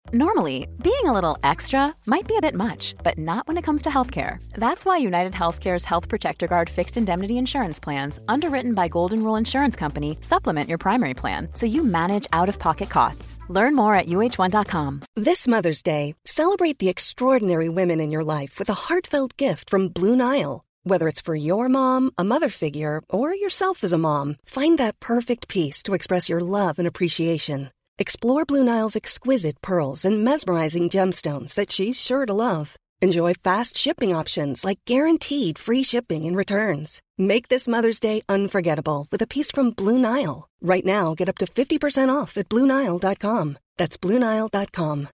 Normally, being a little extra might be a bit much, but not when it comes to healthcare. That's why United Healthcare's Health Protector Guard fixed indemnity insurance plans, underwritten by Golden Rule Insurance Company, supplement your primary plan so you manage out-of-pocket costs. Learn more at uh1.com. This Mother's Day, celebrate the extraordinary women in your life with a heartfelt gift from Blue Nile. Whether it's for your mom, a mother figure, or yourself as a mom, find that perfect piece to express your love and appreciation. Explore Blue Nile's exquisite pearls and mesmerizing gemstones that she's sure to love. Enjoy fast shipping options like guaranteed free shipping and returns. Make this Mother's Day unforgettable with a piece from Blue Nile. Right now, get up to 50% off at BlueNile.com. That's BlueNile.com.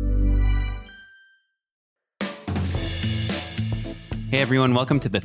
Hey everyone, welcome to the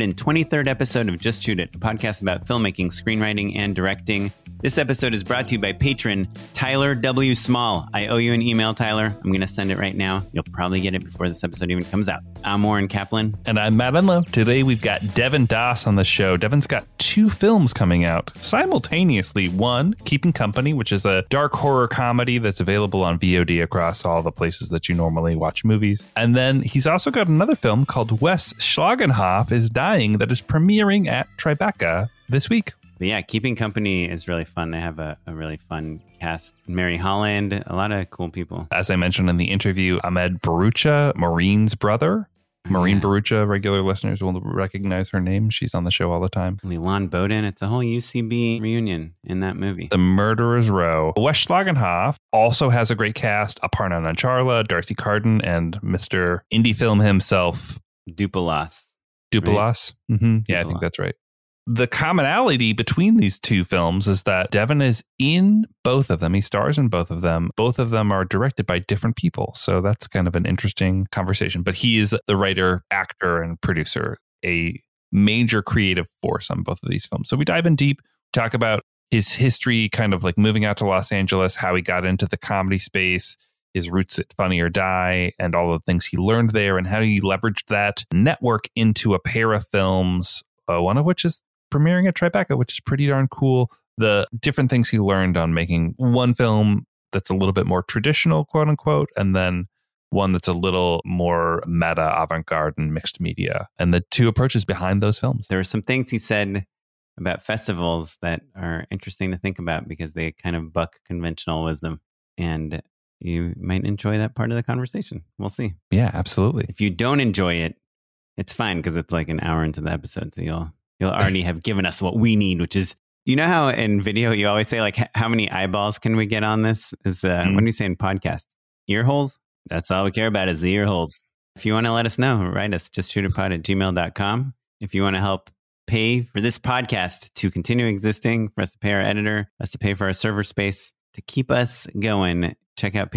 323rd episode of Just Shoot It, a podcast about filmmaking, screenwriting, and directing. This episode is brought to you by patron Tyler W. Small. I owe you an email, Tyler. I'm going to send it right now. You'll probably get it before this episode even comes out. I'm Warren Kaplan. And I'm Matt Enlow. Today we've got Devin Doss on the show. Devin's got 2 films coming out simultaneously. One, Keeping Company, which is a dark horror comedy that's available on VOD across all the places that you normally watch movies. And then he's also got another film called Wes Schlagenhoff is Dying that is premiering at Tribeca this week. But yeah, Keeping Company is really fun. They have a really fun cast. Mary Holland, a lot of cool people. As I mentioned in the interview, Ahmed Barucha, Maureen's brother. Maureen Barucha, regular listeners will recognize her name. She's on the show all the time. Lewan Bowden. It's a whole UCB reunion in that movie. The Murderer's Row. Wes Schlagenhoff also has a great cast. Aparna Nancherla, Darcy Carden, and Mr. Indie Film himself. Duplass. Duplass? Right? Mm-hmm. Yeah, I think that's right. The commonality between these 2 films is that Devin is in both of them. He stars in both of them. Both of them are directed by different people. So that's kind of an interesting conversation. But he is the writer, actor, and producer, a major creative force on both of these films. So we dive in deep, talk about his history, kind of like moving out to Los Angeles, how he got into the comedy space, his roots at Funny or Die, and all the things he learned there, and how he leveraged that network into a pair of films, one of which is premiering at Tribeca, which is pretty darn cool. The different things he learned on making one film that's a little bit more traditional, quote unquote, and then one that's a little more meta, avant-garde, and mixed media, and the 2 approaches behind those films. There are some things he said about festivals that are interesting to think about because they kind of buck conventional wisdom, and you might enjoy that part of the conversation. We'll see. Yeah, absolutely. If you don't enjoy it, it's fine because it's like an hour into the episode, so you'll already have given us what we need, which is, you know how in video you always say like, how many eyeballs can we get on this? Is when we say in podcasts, ear holes? That's all we care about is the ear holes. If you want to let us know, write us, justshootitpod@gmail.com. If you want to help pay for this podcast to continue existing, for us to pay our editor, us to pay for our server space, to keep us going, check out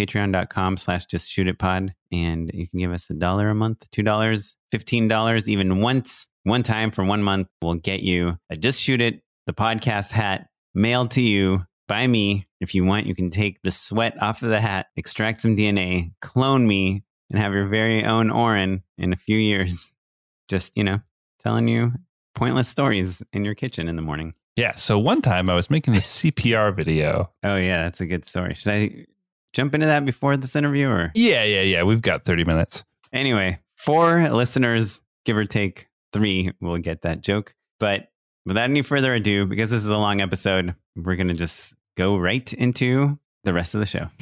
patreon.com/justshootitpod. And you can give us $1 a month, $2, $15, even one time for 1 month. We'll get you a Just Shoot It, the podcast hat, mailed to you by me. If you want, you can take the sweat off of the hat, extract some DNA, clone me, and have your very own Oren in a few years. Just, telling you pointless stories in your kitchen in the morning. Yeah. So one time I was making a CPR video. Oh, yeah. That's a good story. Should I jump into that before this interview? Or? Yeah. We've got 30 minutes. Anyway, 4 listeners, give or take 3, will get that joke. But without any further ado, because this is a long episode, we're going to just go right into the rest of the show.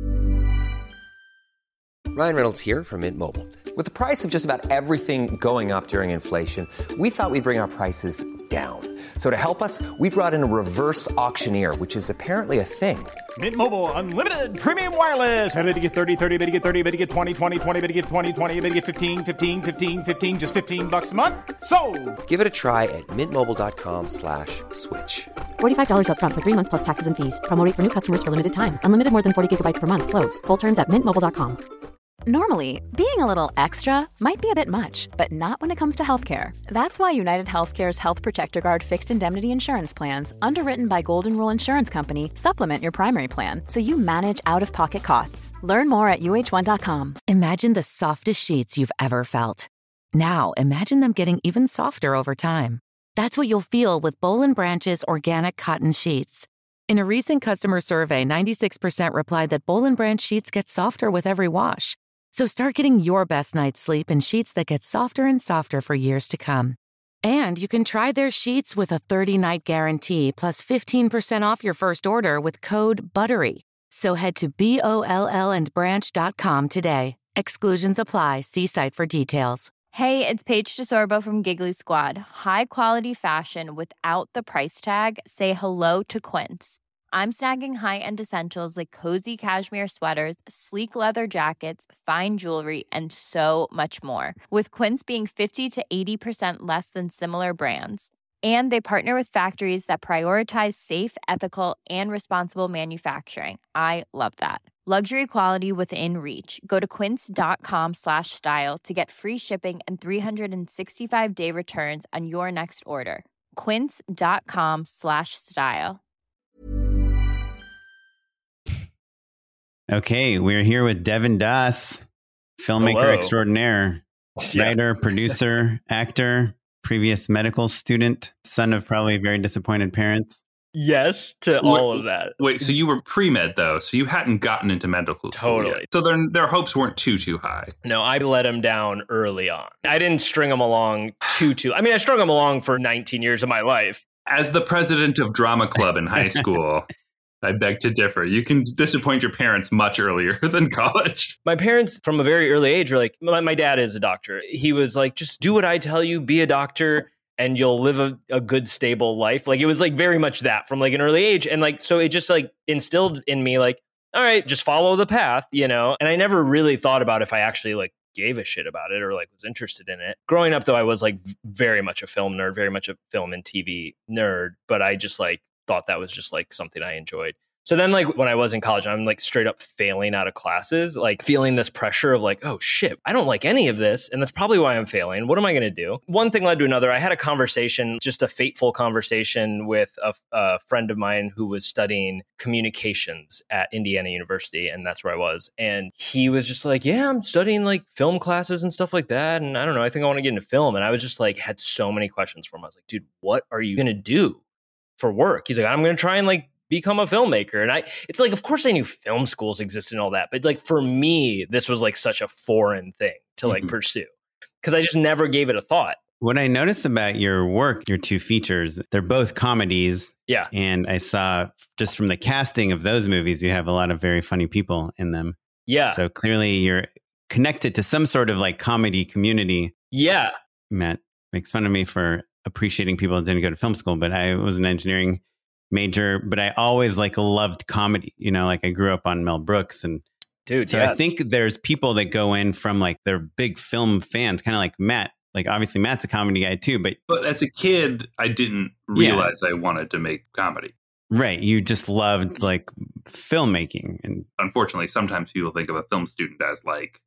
Ryan Reynolds here from Mint Mobile. With the price of just about everything going up during inflation, we thought we'd bring our prices down. So to help us, we brought in a reverse auctioneer, which is apparently a thing. Mint Mobile Unlimited Premium Wireless. How to get 30, 30, bit to get 30, bit to get 20, 20, 20, bit to get 20, 20, bit to get 15, 15, 15, 15, just $15 a month? Sold! Give it a try at mintmobile.com/switch. $45 up front for 3 months plus taxes and fees. Promo rate for new customers for limited time. Unlimited more than 40 gigabytes per month. Slows full terms at mintmobile.com. Normally, being a little extra might be a bit much, but not when it comes to healthcare. That's why United Healthcare's Health Protector Guard fixed indemnity insurance plans, underwritten by Golden Rule Insurance Company, supplement your primary plan so you manage out-of-pocket costs. Learn more at uh1.com. Imagine the softest sheets you've ever felt. Now, imagine them getting even softer over time. That's what you'll feel with Boll & Branch's organic cotton sheets. In a recent customer survey, 96% replied that Boll & Branch sheets get softer with every wash. So start getting your best night's sleep in sheets that get softer and softer for years to come. And you can try their sheets with a 30-night guarantee plus 15% off your first order with code BUTTERY. So head to BOLLandbranch.com today. Exclusions apply. See site for details. Hey, it's Paige DeSorbo from Giggly Squad. High quality fashion without the price tag. Say hello to Quince. I'm snagging high-end essentials like cozy cashmere sweaters, sleek leather jackets, fine jewelry, and so much more. With Quince being 50 to 80% less than similar brands. And they partner with factories that prioritize safe, ethical, and responsible manufacturing. I love that. Luxury quality within reach. Go to quince.com/style to get free shipping and 365-day returns on your next order. Quince.com/style. Okay, we're here with Devin Das, filmmaker extraordinaire, writer, producer, actor, previous medical student, son of probably very disappointed parents. Yes to all of that. Wait, so you were pre-med though, so you hadn't gotten into medical school Totally. yet. So their hopes weren't too high. No, I let them down early on. I didn't string them along too. I mean, I strung them along for 19 years of my life. As the president of drama club in high school, I beg to differ. You can disappoint your parents much earlier than college. My parents from a very early age were like, my dad is a doctor. He was like, just do what I tell you, be a doctor, and you'll live a good, stable life. Like, it was like very much that from like an early age. And like, so it just like instilled in me like, all right, just follow the path, you know? And I never really thought about if I actually like gave a shit about it or like was interested in it. Growing up though, I was like very much a film nerd, very much a film and TV nerd, but I just like thought that was just like something I enjoyed. So then like when I was in college, I'm like straight up failing out of classes, like feeling this pressure of like, oh shit, I don't like any of this. And that's probably why I'm failing. What am I going to do? One thing led to another. I had a conversation, just a fateful conversation with a friend of mine who was studying communications at Indiana University. And that's where I was. And he was just like, yeah, I'm studying like film classes and stuff like that. And I don't know, I think I want to get into film. And I was just like, had so many questions for him. I was like, dude, what are you going to do for work? He's like, I'm going to try and like become a filmmaker. And it's like, of course I knew film schools existed and all that, but like for me, this was like such a foreign thing to like pursue because I just never gave it a thought. What I noticed about your work, your two features, they're both comedies. Yeah. And I saw just from the casting of those movies, you have a lot of very funny people in them. Yeah. So clearly you're connected to some sort of like comedy community. Yeah. Matt makes fun of me for appreciating people that didn't go to film school, but I was an engineering major, but I always like loved comedy, you know, like I grew up on Mel Brooks and dude. So yes. I think there's people that go in from like they're big film fans, kind of like Matt. Like obviously Matt's a comedy guy too, but as a kid, I didn't realize I wanted to make comedy. Right. You just loved like filmmaking. And unfortunately, sometimes people think of a film student as like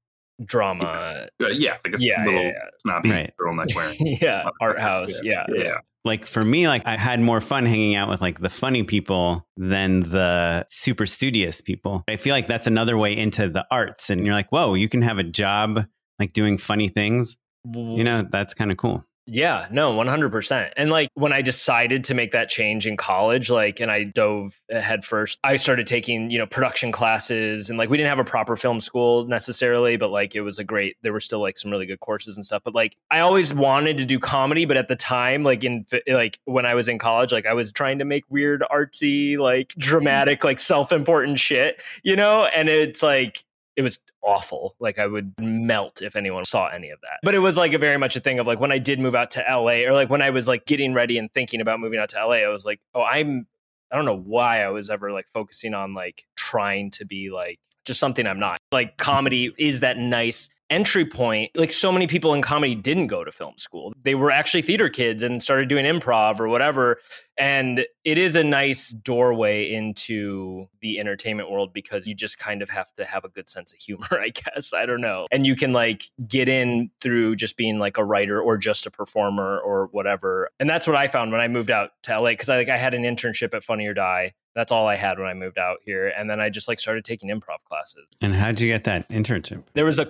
drama. Like a little snobby turtleneck wearing. Art house. Yeah. Like for me, like I had more fun hanging out with like the funny people than the super studious people. I feel like that's another way into the arts. And you're like, whoa, you can have a job like doing funny things. You know, that's kind of cool. Yeah, no, 100%. And like when I decided to make that change in college, like, and I dove head first, I started taking, production classes and like, we didn't have a proper film school necessarily, but like, it was there were still like some really good courses and stuff. But like, I always wanted to do comedy, but at the time, like when I was in college, like I was trying to make weird, artsy, like dramatic, like self-important shit, and it's like, it was awful. Like I would melt if anyone saw any of that. But it was like very much a thing of like when I did move out to LA or like when I was like getting ready and thinking about moving out to LA, I was like, I don't know why I was ever like focusing on like trying to be like just something I'm not. Like comedy is that nice entry point. Like so many people in comedy didn't go to film school. They were actually theater kids and started doing improv or whatever. And it is a nice doorway into the entertainment world because you just kind of have to have a good sense of humor, I guess. I don't know. And you can like get in through just being like a writer or just a performer or whatever. And that's what I found when I moved out to LA because I had an internship at Funny or Die. That's all I had when I moved out here. And then I just like started taking improv classes. And how'd you get that internship? There was a club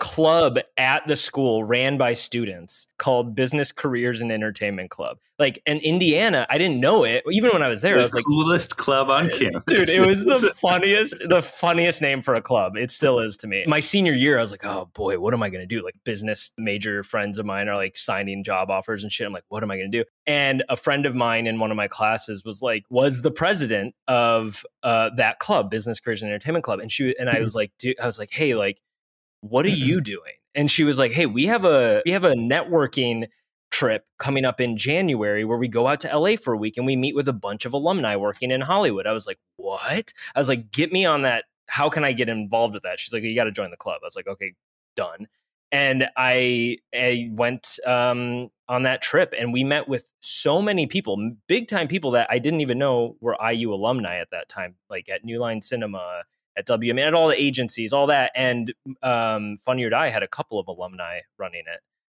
club at the school ran by students called Business Careers and Entertainment Club. Like, in Indiana, I didn't know it. Even when I was there, I was like, coolest club on campus. Dude, it was the funniest name for a club. It still is to me. My senior year, I was like, oh boy, what am I going to do? Like, business major friends of mine are like signing job offers and shit. I'm like, what am I going to do? And a friend of mine in one of my classes was the president of that club, Business Careers and Entertainment Club. And I was like, hey, like, what are you doing? And she was like, hey, we have a networking trip coming up in January where we go out to LA for a week and we meet with a bunch of alumni working in Hollywood. I was like, what? I was like, get me on that. How can I get involved with that? She's like, you got to join the club. I was like, okay, done. And I went on that trip and we met with so many people, big time people that I didn't even know were IU alumni at that time, like at New Line Cinema, at WME, at all the agencies, all that. And Funny or Die had a couple of alumni running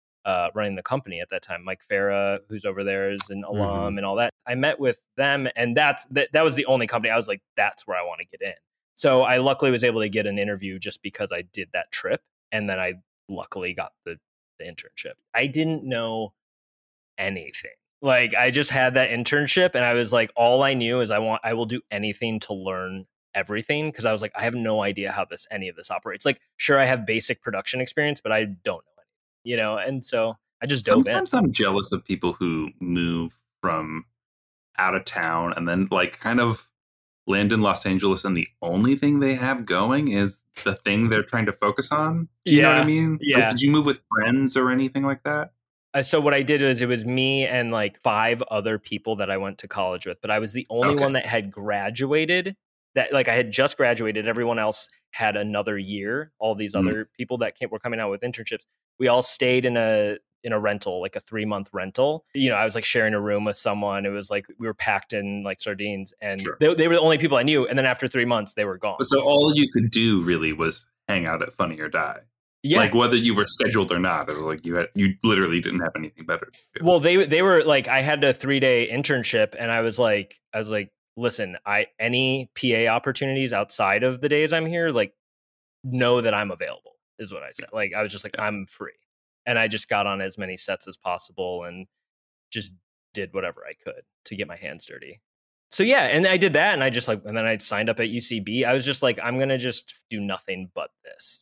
the company at that time. Mike Farah, who's over there, is an alum and all that. I met with them, and that was the only company I was like, that's where I want to get in. So I luckily was able to get an interview just because I did that trip, and then I luckily got the internship. I didn't know anything. Like, I just had that internship, and I was like, all I knew is I will do anything to learn everything, because I was like, I have no idea how any of this operates. Like, sure, I have basic production experience, but I don't know anything, and so I just dove in. Sometimes I'm jealous of people who move from out of town and then like kind of land in Los Angeles and the only thing they have going is the thing they're trying to focus on. Do you know what I mean? Yeah. Like, did you move with friends or anything like that? So what I did is it was me and like 5 other people that I went to college with, but I was the only one that had graduated. That, like, I had just graduated. Everyone else had another year. All these other people that were coming out with internships. We all stayed in a rental, like a 3-month rental. I was like sharing a room with someone. It was like we were packed in like sardines, and they were the only people I knew. And then after 3 months, they were gone. So all you could do really was hang out at Funny or Die. Yeah. Like, whether you were scheduled or not, it was like you literally didn't have anything better to do. Well, they were like, I had a 3-day internship, and I was like, listen, any PA opportunities outside of the days I'm here, like, know that I'm available, is what I said. Like, I was just like, I'm free. And I just got on as many sets as possible and just did whatever I could to get my hands dirty. So yeah, and I did that, and and then I signed up at UCB. I was just like, I'm going to just do nothing but this.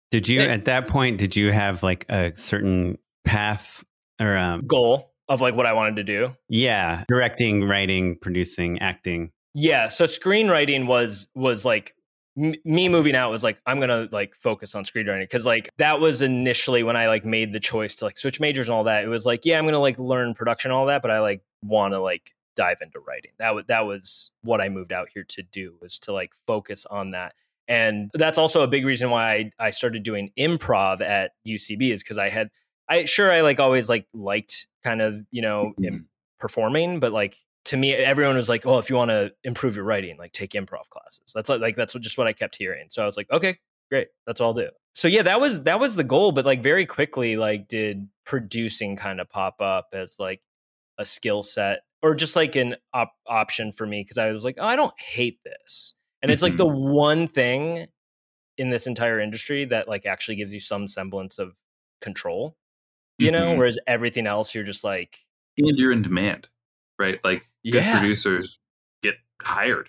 At that point, did you have like a certain path or goal of like what I wanted to do? Yeah. Directing, writing, producing, acting. Yeah. So screenwriting was like me moving out was like, I'm going to like focus on screenwriting. Cause like that was initially when I like made the choice to like switch majors and all that. It was like, yeah, I'm going to like learn production and all that, but I like want to like dive into writing. That was what I moved out here to do, was to like focus on that. And that's also a big reason why I started doing improv at UCB, is because I like always like liked kind of, performing, but like to me, everyone was like, oh, if you want to improve your writing, like take improv classes. That's just what I kept hearing. So I was like, okay, great. That's what I'll do. So yeah, that was the goal. But like very quickly, like did producing kind of pop up as like a skill set, or just like an option for me. Cause I was like, oh, I don't hate this. And it's like the one thing in this entire industry that like actually gives you some semblance of control, whereas everything else you're just like. And you're in demand, right? Like good producers get hired,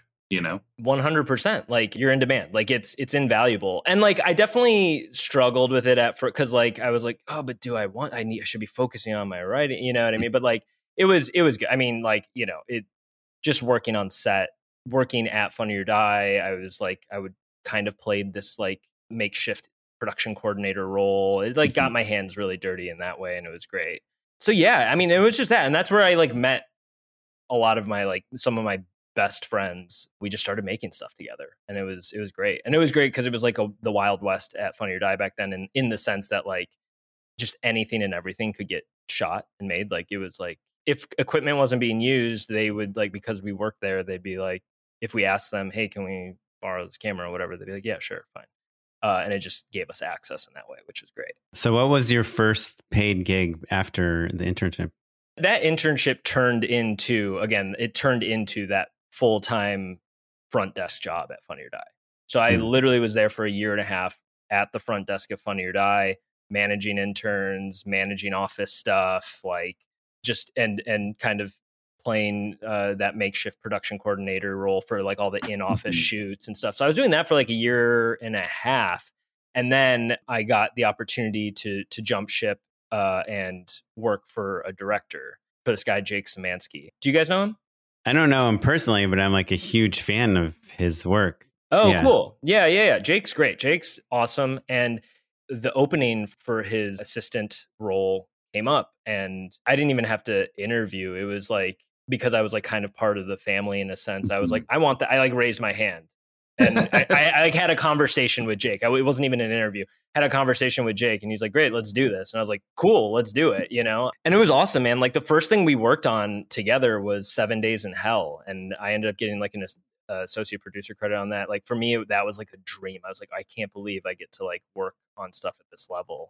100%. Like you're in demand. Like it's invaluable. And like I definitely struggled with it at first, because like I was like, oh, but do I should be focusing on my writing, you know what I mean? But like it was good. I mean, like, it just working on set. Working at Funny or Die, I was like, I would kind of played this like makeshift production coordinator role. It like got my hands really dirty in that way, and it was great. So yeah, I mean, it was just that, and that's where I like met a lot of my like some of my best friends. We just started making stuff together, and it was great. And it was great because it was like the Wild West at Funny or Die back then, and in the sense that like just anything and everything could get shot and made. Like it was like if equipment wasn't being used, they would like, because we worked there, they'd be like, if we asked them, hey, can we borrow this camera or whatever, they'd be like, yeah, sure, fine. And it just gave us access in that way, which was great. So what was your first paid gig after the internship? That internship turned into that full-time front desk job at Funny or Die. So I literally was there for a year and a half at the front desk of Funny or Die, managing interns, managing office stuff, like just and kind of playing that makeshift production coordinator role for like all the in-office shoots and stuff. So I was doing that for like a year and a half. And then I got the opportunity to jump ship and work for a director, for this guy, Jake Szymanski. Do you guys know him? I don't know him personally, but I'm like a huge fan of his work. Oh, yeah. Cool. Yeah. Jake's great. Jake's awesome. And the opening for his assistant role came up and I didn't even have to interview. It was like, because I was like kind of part of the family in a sense, I was like, I want that. I like raised my hand and I like had a conversation with Jake. It wasn't even an interview. Had a conversation with Jake and he's like, great, let's do this. And I was like, cool, let's do it, you know? And it was awesome, man. Like the first thing we worked on together was 7 Days in Hell. And I ended up getting like an associate producer credit on that. Like for me, that was like a dream. I was like, I can't believe I get to like work on stuff at this level.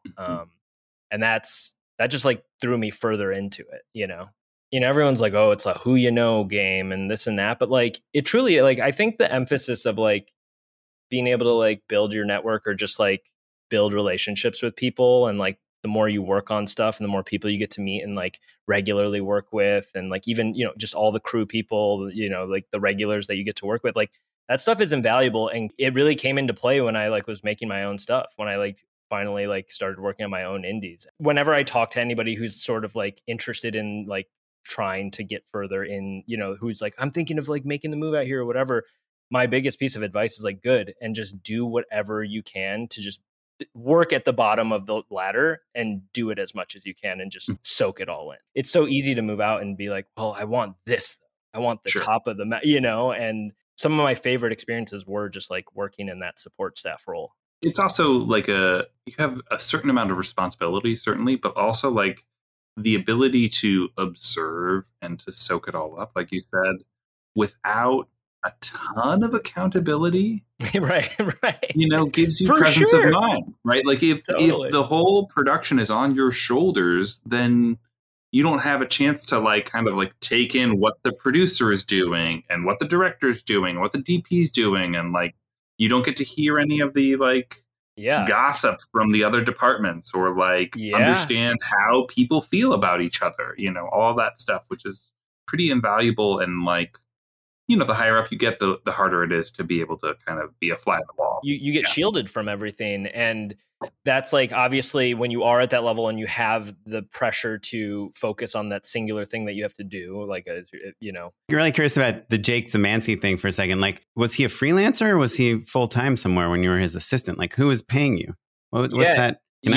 And that just like threw me further into it, you know? You know, everyone's like, oh, it's a who you know game and this and that. But like, it truly, like, I think the emphasis of like being able to like build your network or just like build relationships with people. And like, the more you work on stuff and the more people you get to meet and like regularly work with. And like, even, you know, just all the crew people, you know, like the regulars that you get to work with, like that stuff is invaluable. And it really came into play when I like was making my own stuff, when I like finally like started working on my own indies. Whenever I talk to anybody who's sort of like interested in like trying to get further in, you know, who's like, I'm thinking of like making the move out here or whatever, my biggest piece of advice is like, good, and just do whatever you can to just work at the bottom of the ladder and do it as much as you can and just soak it all in. It's so easy to move out and be like, well, I want this, I want the top of the you know. And some of my favorite experiences were just like working in that support staff role. It's also like you have a certain amount of responsibility, certainly, but also like the ability to observe and to soak it all up, like you said, without a ton of accountability, right. You know, gives you presence of mind, right? Like if the whole production is on your shoulders, then you don't have a chance to like kind of like take in what the producer is doing and what the director is doing, what the DP is doing, and like you don't get to hear any of the like gossip from the other departments or like understand how people feel about each other, you know, all that stuff, which is pretty invaluable. And like, you know, the higher up you get, the harder it is to be able to kind of be a fly on the wall. You get shielded from everything. And that's like, obviously, when you are at that level and you have the pressure to focus on that singular thing that you have to do, like, you know. You're really curious about the Jake Szymanski thing for a second. Like, was he a freelancer or was he full-time somewhere when you were his assistant? Like, who was paying you? What's that? Can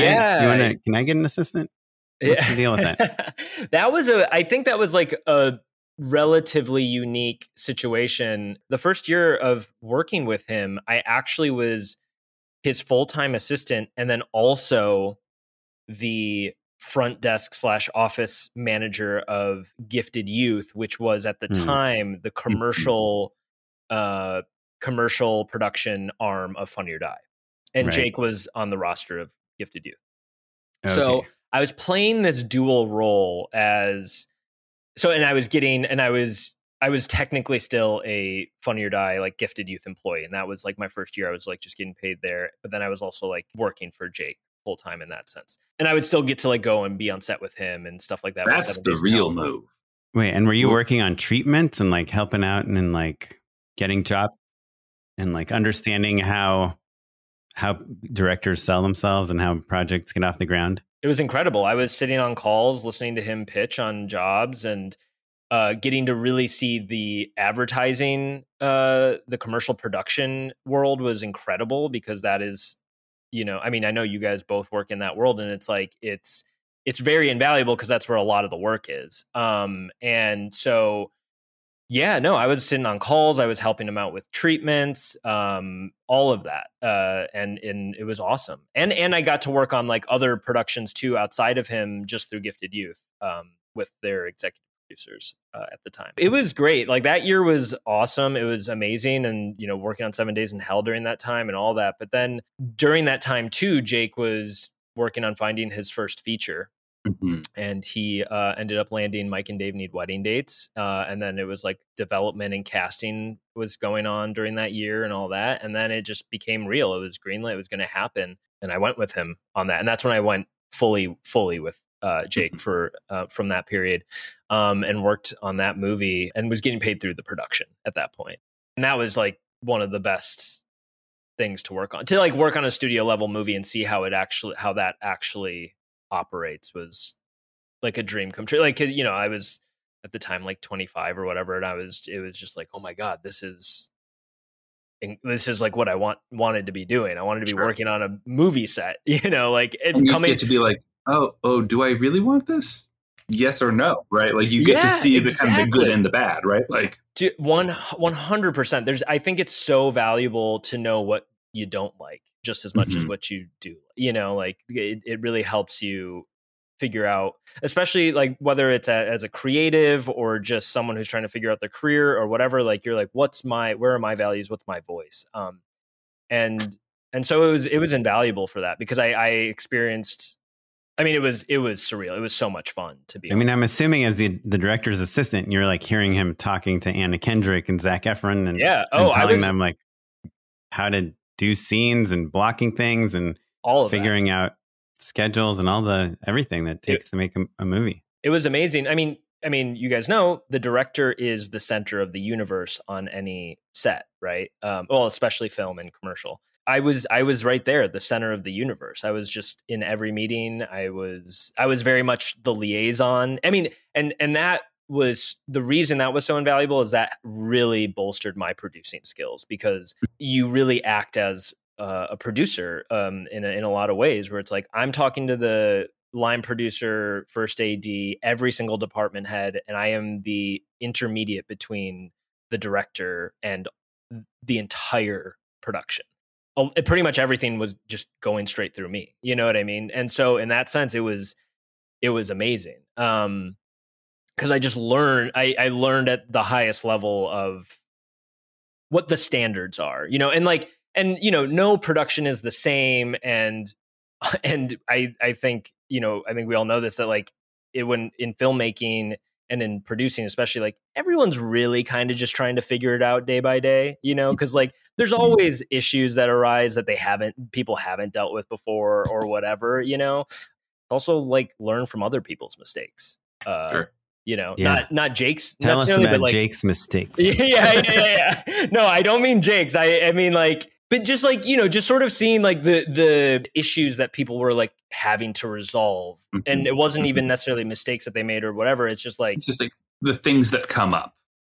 I get an assistant? What's the deal with that? I think that was like a relatively unique situation. The first year of working with him, I actually was his full-time assistant and then also the front desk / office manager of Gifted Youth, which was at the time the commercial production arm of Funny or Die. And Jake was on the roster of Gifted Youth. Okay. So I was playing this dual role and I was technically still a Funny or Die like Gifted Youth employee. And that was like my first year. I was like just getting paid there. But then I was also like working for Jake full time in that sense. And I would still get to like go and be on set with him and stuff like that. That's the real move. Wait, and were you working on treatments and like helping out and like getting jobs and like understanding how directors sell themselves and how projects get off the ground? It was incredible. I was sitting on calls, listening to him pitch on jobs and getting to really see the advertising, the commercial production world was incredible because that is, you know, I mean, I know you guys both work in that world and it's like, it's very invaluable because that's where a lot of the work is. And so, yeah, no, I was sitting on calls. I was helping him out with treatments, all of that. And it was awesome. And I got to work on like other productions too, outside of him, just through Gifted Youth, with their executive producers at the time. It was great. Like that year was awesome. It was amazing. And, you know, working on 7 Days in Hell during that time and all that. But then during that time too, Jake was working on finding his first feature. And he ended up landing Mike and Dave Need Wedding Dates. And then it was like development and casting was going on during that year and all that. And then it just became real. It was greenlit. It was going to happen. and I went with him on that. And that's when I went fully with Jake for from that period, and worked on that movie and was getting paid through the production at that point. And that was like one of the best things to work on, to like work on a studio level movie and see how that actually operates was like a dream come true. Like, you know, I was at the time like 25 or whatever, and it was just like, oh my God, this is like what I wanted to be doing. I wanted to be working on a movie set, you know, like coming get to be like, oh, do I really want this? Yes or no, right? Like you get to see the kind of the good and the bad, right? Like 100%. I think it's so valuable to know what you don't like just as much as what you do. You know, like it really helps you figure out, especially like whether it's as a creative or just someone who's trying to figure out their career or whatever. Like you're like, where are my values? What's my voice? And so it was invaluable for that, because I experienced. I mean, it was surreal. It was so much fun to be. I mean, I'm assuming as the director's assistant, you're like hearing him talking to Anna Kendrick and Zac Efron, and telling them like how to do scenes and blocking things and all of figuring out schedules and everything that takes to make a movie. It was amazing. I mean, you guys know the director is the center of the universe on any set, right? Well, especially film and commercial. I was right there at the center of the universe. I was just in every meeting. I was very much the liaison. I mean, and that was the reason that was so invaluable, is that really bolstered my producing skills, because you really act as a producer in a lot of ways, where it's like I'm talking to the line producer, first AD, every single department head, and I am the intermediate between the director and the entire production. Pretty much everything was just going straight through me. You know what I mean? And so in that sense, it was amazing. Because I just learned, I learned at the highest level of what the standards are, you know, and you know, no production is the same. And I think, you know, I think we all know this, that like when in filmmaking and in producing, especially, like everyone's really kind of just trying to figure it out day by day, you know, because like there's always issues that arise that people haven't dealt with before or whatever, you know. Also, like learn from other people's mistakes. Sure. You know, not Jake's Tell necessarily, us about but like Jake's mistakes. Yeah. No, I don't mean Jake's. I mean like, but just like, you know, just sort of seeing like the issues that people were like having to resolve. And it wasn't even necessarily mistakes that they made or whatever. It's just like the things that come up.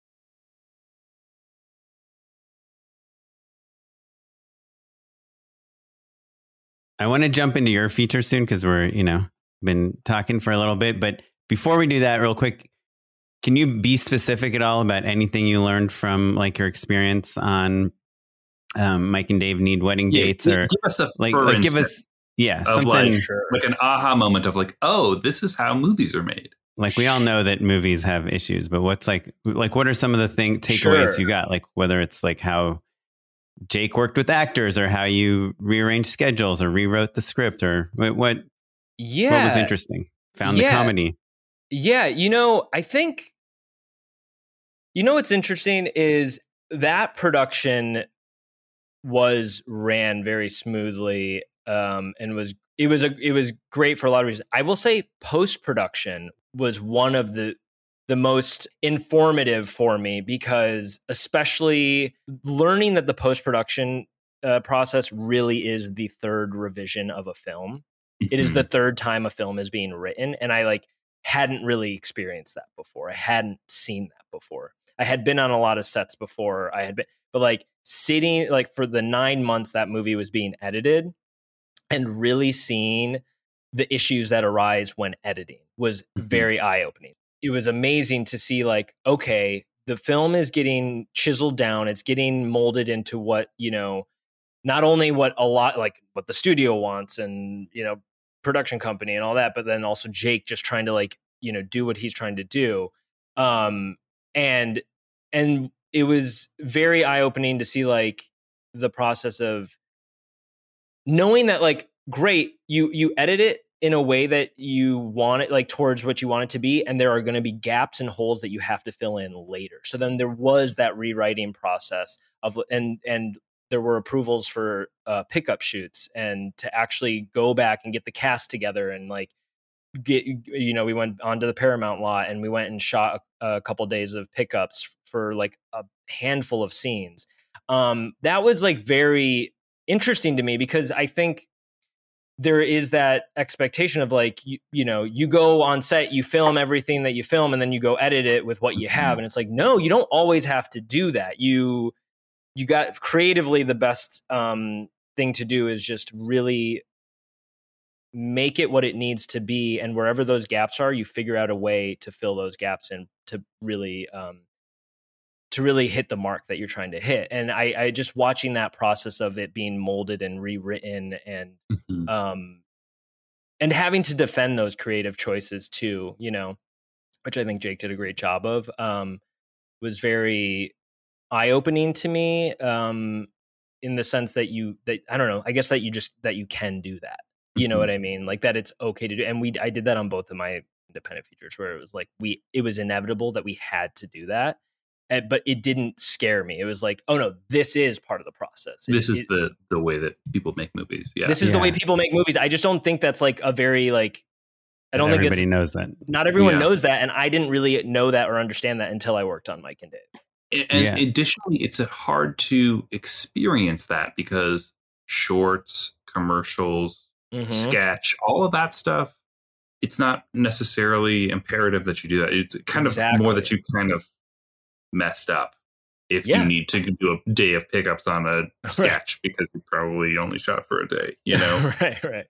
I want to jump into your feature soon, because we're, you know, been talking for a little bit. But before we do that, real quick, can you be specific at all about anything you learned from like your experience on Mike and Dave Need Wedding Dates? Or give us give us something like an aha moment of like, oh, this is how movies are made. Like we all know that movies have issues, but what's like what are some of the takeaways you got? Like whether it's like how Jake worked with actors, or how you rearranged schedules or rewrote the script, or what was interesting? Found the comedy. Yeah. You know, I think, you know, what's interesting is that production was ran very smoothly. And it was great for a lot of reasons. I will say post-production was one of the most informative for me, because especially learning that the post-production process really is the third revision of a film. It is the third time a film is being written. And I hadn't really experienced that before. I hadn't seen that before. I had been on a lot of sets before. But sitting for the 9 months that movie was being edited and really seeing the issues that arise when editing was very eye-opening. It was amazing to see okay, the film is getting chiseled down. It's getting molded into what, you know, not only what what the studio wants and, you know, production company and all that, but then also Jake just trying to do what he's trying to do. And it was very eye-opening to see the process of knowing that great, you edit it in a way that you want it towards what you want it to be. And there are going to be gaps and holes that you have to fill in later. So then there was that rewriting process and there were approvals for pickup shoots, and to actually go back and get the cast together and like we went onto the Paramount lot and we went and shot a couple days of pickups for like a handful of scenes. That was like very interesting to me because I think there is that expectation of like, you go on set, you film everything that you film, and then you go edit it with what you have. And it's like, no, you don't always have to do that. You got creatively the best thing to do is just really make it what it needs to be. And wherever those gaps are, you figure out a way to fill those gaps and to really hit the mark that you're trying to hit. And I just watching that process of it being molded and rewritten and and having to defend those creative choices too, which I think Jake did a great job of, was very eye-opening to me, in the sense that I don't know, I guess that you can do that. You know what I mean? Like that it's okay to do. And I did that on both of my independent features where it was like it was inevitable that we had to do that. But it didn't scare me. It was like, oh no, this is part of the process. This is the way that people make movies. Yeah. This is the way people make movies. I just don't think that's like a very like, I don't think everybody knows that. Not everyone knows that. And I didn't really know that or understand that until I worked on Mike and Dave. And additionally, it's hard to experience that because shorts, commercials, sketch, all of that stuff, it's not necessarily imperative that you do that. It's kind of more that you kind of messed up if you need to do a day of pickups on a sketch because you probably only shot for a day, right.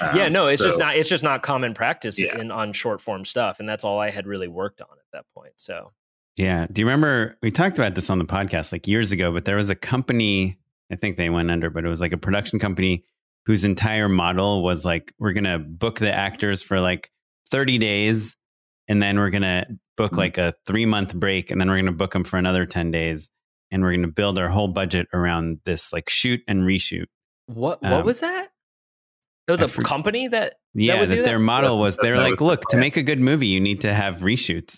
It's just not common practice on short form stuff. And that's all I had really worked on at that point. So, yeah. Do you remember, we talked about this on the podcast like years ago, but there was a company, I think they went under, but it was like a production company whose entire model was like, we're going to book the actors for like 30 days. And then we're going to book like a 3-month break. And then we're going to book them for another 10 days. And we're going to build our whole budget around this like shoot and reshoot. What was that? There was a company that their model was, they're like, look, to make a good movie, you need to have reshoots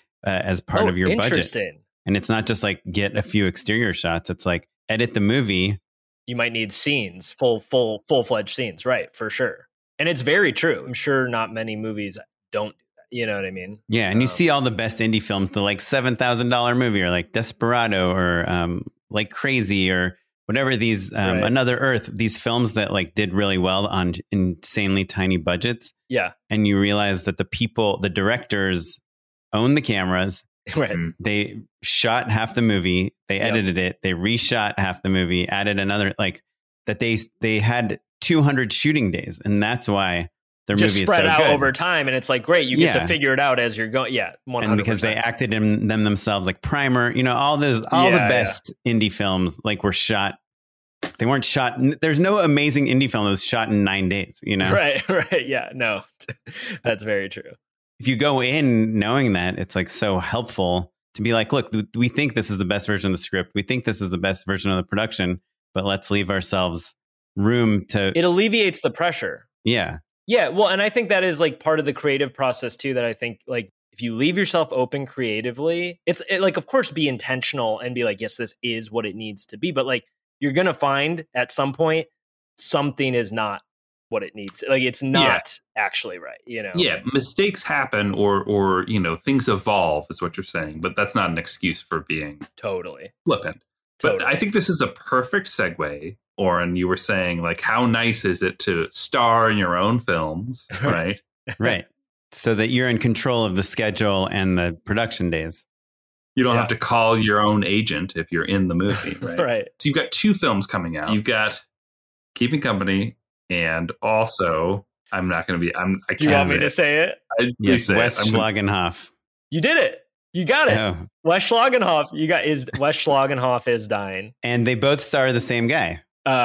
as part of your budget. And it's not just like get a few exterior shots. It's like edit the movie. You might need scenes, full-fledged scenes, right? For sure. And it's very true. I'm sure not many movies don't do that. You know what I mean? Yeah, and you see all the best indie films, the like $7,000 movie or like Desperado or like Crazy or whatever these, Another Earth, these films that like did really well on insanely tiny budgets. Yeah. And you realize that the directors own the cameras. Right. They shot half the movie. They edited it. They reshot half the movie, added another, like that they had 200 shooting days. And that's why their movie is so good. Just spread out over time. And it's like, great. You get to figure it out as you're going. Yeah. 100%. And because they acted in them themselves, like Primer, all the best indie films like were shot. They weren't shot. There's no amazing indie film that was shot in 9 days, Right. Yeah. No, that's very true. If you go in knowing that, it's like so helpful to be like, look, we think this is the best version of the script. We think this is the best version of the production, but let's leave ourselves room to. It alleviates the pressure. Yeah. Yeah. Well, and I think that is like part of the creative process too, that I think like if you leave yourself open creatively, it's like, of course, be intentional and be like, yes, this is what it needs to be. But like, you're going to find at some point something is not what it needs. Like it's not actually right, Yeah, mistakes happen or things evolve is what you're saying, but that's not an excuse for being totally flippant. But I think this is a perfect segue. Oren, you were saying like how nice is it to star in your own films, right? Right. So that you're in control of the schedule and the production days. You don't have to call your own agent if you're in the movie, right? Right. So you've got 2 films coming out. You've got Keeping Company. And also, I'm not going to be. Do you want me to say it? Yes, Wes Schlagenhoff. You did it. You got it. Oh. Wes Schlagenhoff. Wes Schlagenhoff is dying. And they both star the same guy.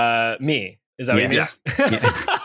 Me. Is that what you mean?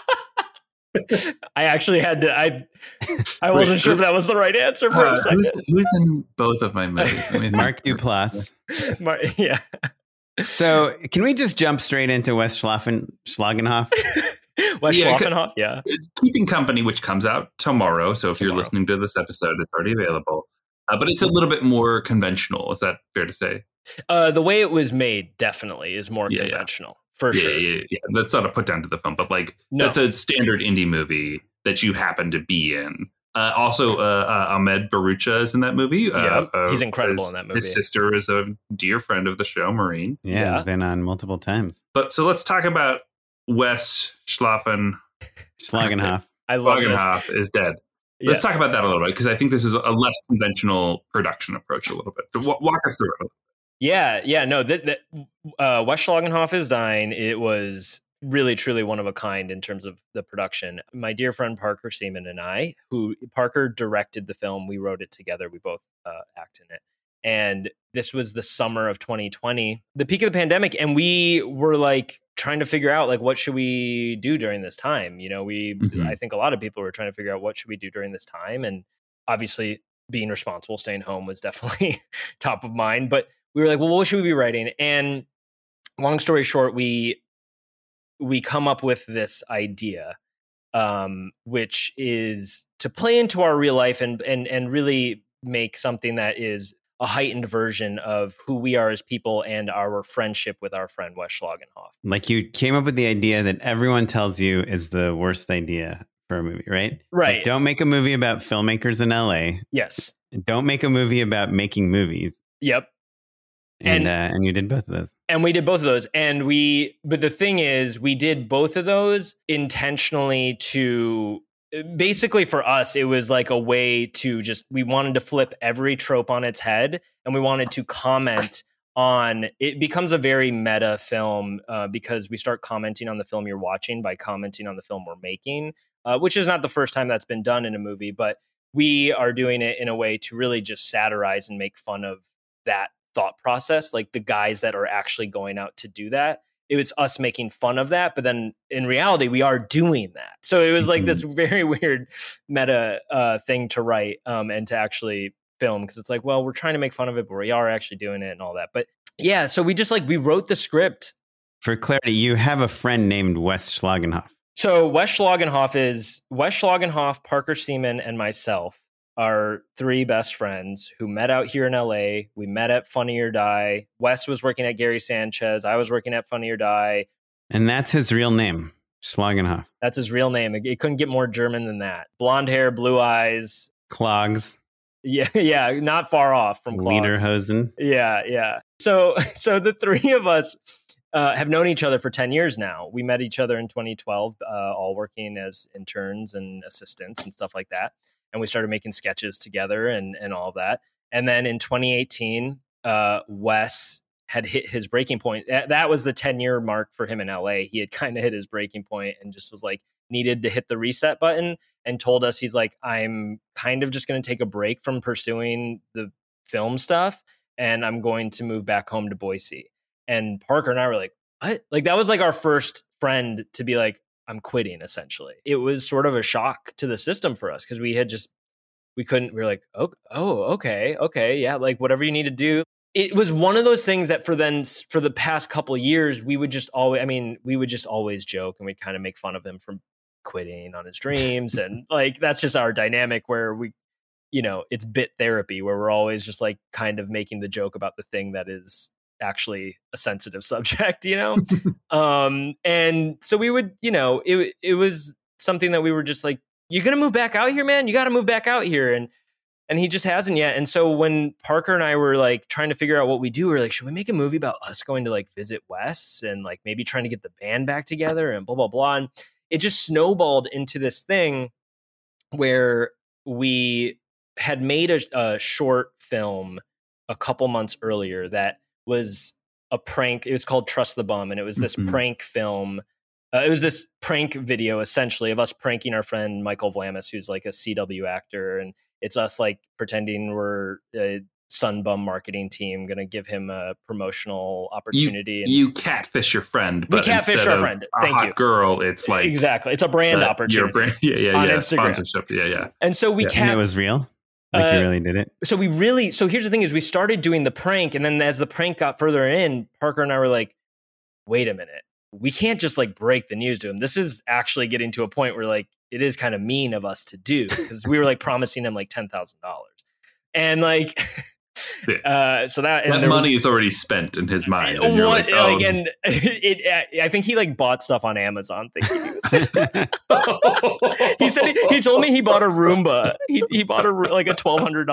Yeah. I actually had to. I wasn't sure if that was the right answer for a second. Who's in both of my movies? Mark Duplass. Yeah. So can we just jump straight into Wes Schlagenhoff? Wes Schlagenhoff, yeah. It's Keeping Company, which comes out tomorrow. So if you're listening to this episode, it's already available. But it's a little bit more conventional. Is that fair to say? The way it was made definitely is more conventional, for sure. Yeah. That's not a put down to the film, but like that's a standard indie movie that you happen to be in. Also, Ahmed Barucha is in that movie. He's incredible in that movie. His sister is a dear friend of the show, Maureen. Yeah, he's been on multiple times. But so let's talk about Wes Schlagenhoff. I love Schlagenhoff is dead. Let's talk about that a little bit, because I think this is a less conventional production approach a little bit. Walk us through it. Yeah. No, Wes Schlagenhoff is dying. It was really, truly one of a kind in terms of the production. My dear friend Parker Seaman and I, Parker directed the film, we wrote it together. We both act in it. And this was the summer of 2020, the peak of the pandemic. And we were like trying to figure out, like, what should we do during this time? You know, I think a lot of people were trying to figure out what should we do during this time. And obviously being responsible, staying home was definitely top of mind. But we were like, well, what should we be writing? And long story short, we come up with this idea, which is to play into our real life and really make something that is a heightened version of who we are as people and our friendship with our friend Wes Schlagenhoff. Like, you came up with the idea that everyone tells you is the worst idea for a movie, right? Right. Like, don't make a movie about filmmakers in LA. Yes. Don't make a movie about making movies. Yep. And you did both of those. And we did both of those. But the thing is, we did both of those intentionally to, basically for us, it was like a way to we wanted to flip every trope on its head, and we wanted to comment on, it becomes a very meta film because we start commenting on the film you're watching by commenting on the film we're making, which is not the first time that's been done in a movie, but we are doing it in a way to really just satirize and make fun of that thought process, like the guys that are actually going out to do that. It was us making fun of that, but then in reality, we are doing that. So it was like this very weird meta thing to write and to actually film, because it's like, well, we're trying to make fun of it, but we are actually doing it and all that. But yeah, so we wrote the script. For clarity, you have a friend named Wes Schlagenhoff. So Wes Schlagenhoff is Wes Schlagenhoff, Parker Seaman, and myself are three best friends who met out here in LA. We met at Funny or Die. Wes was working at Gary Sanchez. I was working at Funny or Die. And that's his real name, Schlagenhoff. That's his real name. It couldn't get more German than that. Blonde hair, blue eyes. Clogs. Yeah, not far off from Clogs. Lederhosen. Yeah. So the three of us have known each other for 10 years now. We met each other in 2012, all working as interns and assistants and stuff like that. And we started making sketches together and all of that. And then in 2018, Wes had hit his breaking point. That was the 10-year mark for him in LA. He had kind of hit his breaking point and just was like, needed to hit the reset button, and told us, he's like, I'm kind of just going to take a break from pursuing the film stuff, and I'm going to move back home to Boise. And Parker and I were like, what? Like, that was like our first friend to be like, I'm quitting, essentially. It was sort of a shock to the system for us, because we were like, oh, okay. Yeah. Like, whatever you need to do. It was one of those things that for the past couple of years, we would just always joke, and we'd kind of make fun of him for quitting on his dreams. And like, that's just our dynamic, where we, it's bit therapy, where we're always just like kind of making the joke about the thing that is actually a sensitive subject, and so we would, it was something that we were just like, you're gonna move back out here, man, you got to move back out here. And he just hasn't yet. And so when Parker and I were like trying to figure out what we do, we were like, should we make a movie about us going to like visit Wes and like maybe trying to get the band back together and blah, blah, blah. And it just snowballed into this thing where we had made a short film a couple months earlier that was a prank. It was called Trust the Bum. And it was this prank film. It was this prank video, essentially, of us pranking our friend Michael Vlamis, who's like a CW actor. And it's us like pretending we're a Sunbum marketing team, going to give him a promotional opportunity. You catfish your friend. But we catfish our friend. Thank you. Girl, it's like. Exactly. It's a brand opportunity. On Instagram. Sponsorship. Yeah. And so we and it was real? Like, you really did it? So here's the thing is, we started doing the prank, and then as the prank got further in, Parker and I were like, wait a minute. We can't just like break the news to him. This is actually getting to a point where like it is kind of mean of us to do, because we were like promising him like $10,000, and like So that money is already spent in his mind. And you're I think he like bought stuff on Amazon. He said he told me he bought a Roomba. He bought a $1,200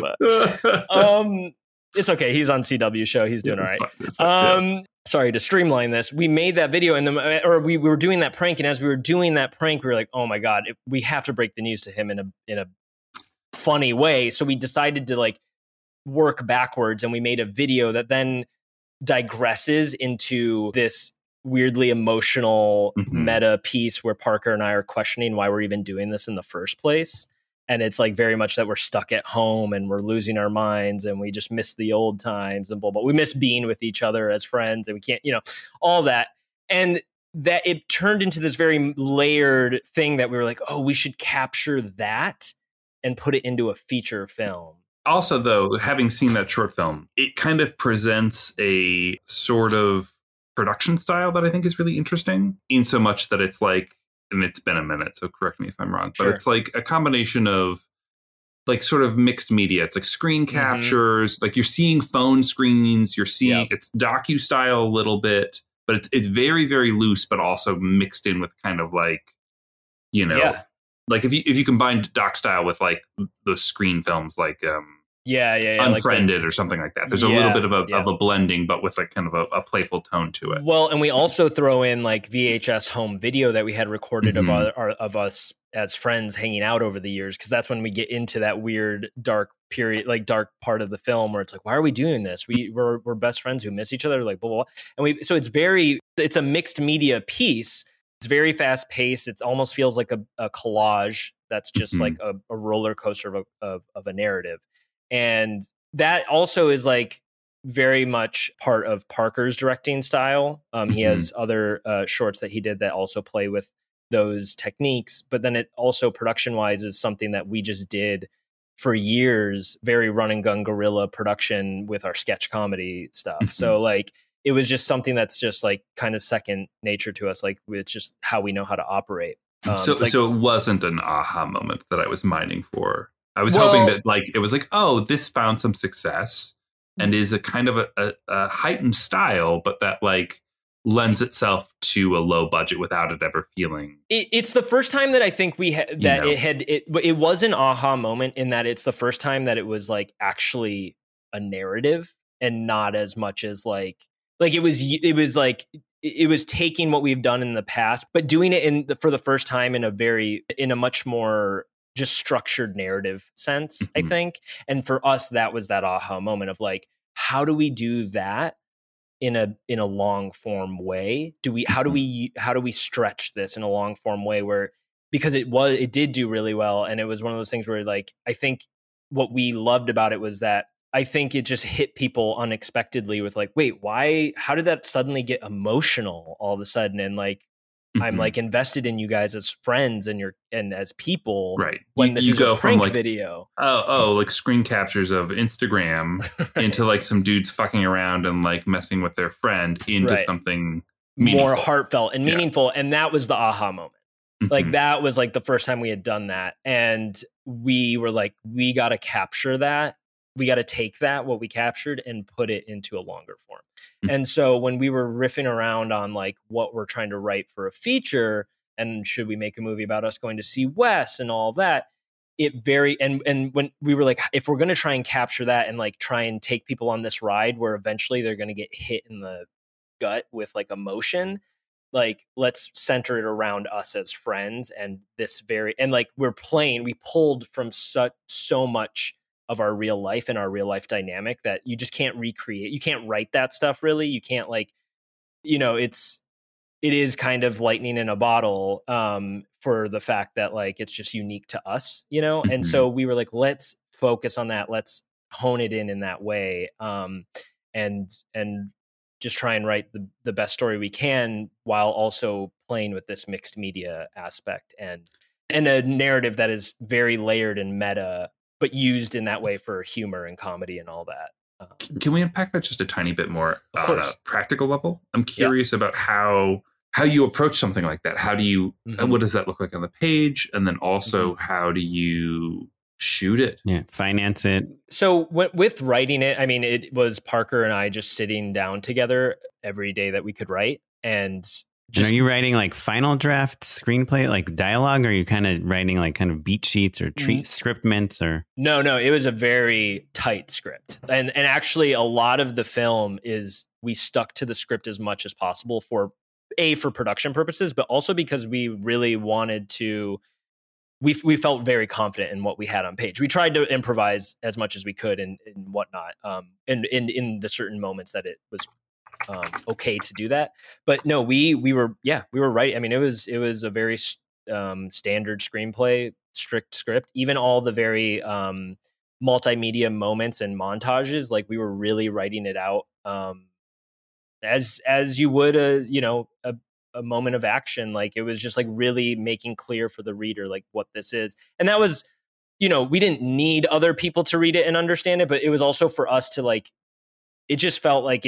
Roomba. It's okay. He's on CW show. He's doing all right. It's fine. Sorry to streamline this. We made that video we were doing that prank. And as we were doing that prank, we were like, oh my God, we have to break the news to him in a funny way. So we decided to like work backwards, and we made a video that then digresses into this weirdly emotional meta piece where Parker and I are questioning why we're even doing this in the first place. And it's like very much that we're stuck at home and we're losing our minds and we just miss the old times and blah, blah. We miss being with each other as friends and we can't, all that. And that it turned into this very layered thing that we were like, oh, we should capture that and put it into a feature film. Also, though, having seen that short film, it kind of presents a sort of production style that I think is really interesting, in so much that it's like, and it's been a minute, so correct me if I'm wrong, but it's like a combination of like sort of mixed media. It's like screen captures, like you're seeing phone screens, you're seeing it's docu style a little bit, but it's very, very loose, but also mixed in with kind of like, like if you combine doc style with like those screen films, like Unfriended like or something like that. There's a little bit of a blending, but with like kind of a playful tone to it. Well, and we also throw in like VHS home video that we had recorded of us as friends hanging out over the years, because that's when we get into that weird dark period, like dark part of the film where it's like, why are we doing this? We're best friends who miss each other, like blah blah blah. And so it's a mixed media piece. It's very fast paced. It almost feels like a collage that's just like a roller coaster of a narrative. And that also is like very much part of Parker's directing style. He has other shorts that he did that also play with those techniques. But then it also production wise is something that we just did for years, very run and gun guerrilla production with our sketch comedy stuff. So like it was just something that's just like kind of second nature to us. Like it's just how we know how to operate. So it wasn't an aha moment that I was mining for. I was hoping that like it was like, oh, this found some success and is a kind of a heightened style, but that like lends itself to a low budget without it ever feeling. It's the first time that I think it was an aha moment in that it's the first time that it was like actually a narrative and not as much as like it was taking what we've done in the past, but doing it for the first time in a much more just structured narrative sense, I think. And for us, that was that aha moment of like, how do we do that in a long form way? How do we stretch this in a long form way because it did do really well. And it was one of those things where like, I think what we loved about it was that I think it just hit people unexpectedly with like, wait, how did that suddenly get emotional all of a sudden? And like, I'm like invested in you guys as friends and as people. Right. When this you is go a prank from like, video. Like screen captures of Instagram into like some dudes fucking around and like messing with their friend into something meaningful. More heartfelt and meaningful. Yeah. And that was the aha moment. Like that was like the first time we had done that. And we were like, we got to capture that. We got to take what we captured and put it into a longer form. And so when we were riffing around on like what we're trying to write for a feature and should we make a movie about us going to see Wes and all of that, and when we were like, if we're going to try and capture that and like try and take people on this ride where eventually they're going to get hit in the gut with like emotion, like let's center it around us as friends and like we pulled from so much of our real life and our real life dynamic that you just can't recreate. You can't write that stuff really. You can't like, it is kind of lightning in a bottle for the fact that like, it's just unique to us, And so we were like, let's focus on that. Let's hone it in that way. And just try and write the best story we can while also playing with this mixed media aspect and a narrative that is very layered and meta, but used in that way for humor and comedy and all that. Can we unpack that just a tiny bit more on a practical level? I'm curious about how you approach something like that. How do you, what does that look like on the page? And then also how do you shoot it. Yeah, finance it. So with writing it, I mean, it was Parker and I just sitting down together every day that we could write. And are you writing like final draft screenplay, like dialogue? Or are you kind of writing like kind of beat sheets or script mints or? No, it was a very tight script. And actually a lot of the film is we stuck to the script as much as possible for production purposes, but also because we really wanted to, we felt very confident in what we had on page. We tried to improvise as much as we could and whatnot, and in the certain moments that it was okay to do that. But no, we were right. I mean, it was a very standard screenplay, strict script. Even all the very multimedia moments and montages, like we were really writing it out as you would a moment of action. Like it was just like really making clear for the reader like what this is. And that was, we didn't need other people to read it and understand it, but it was also for us to like, it just felt like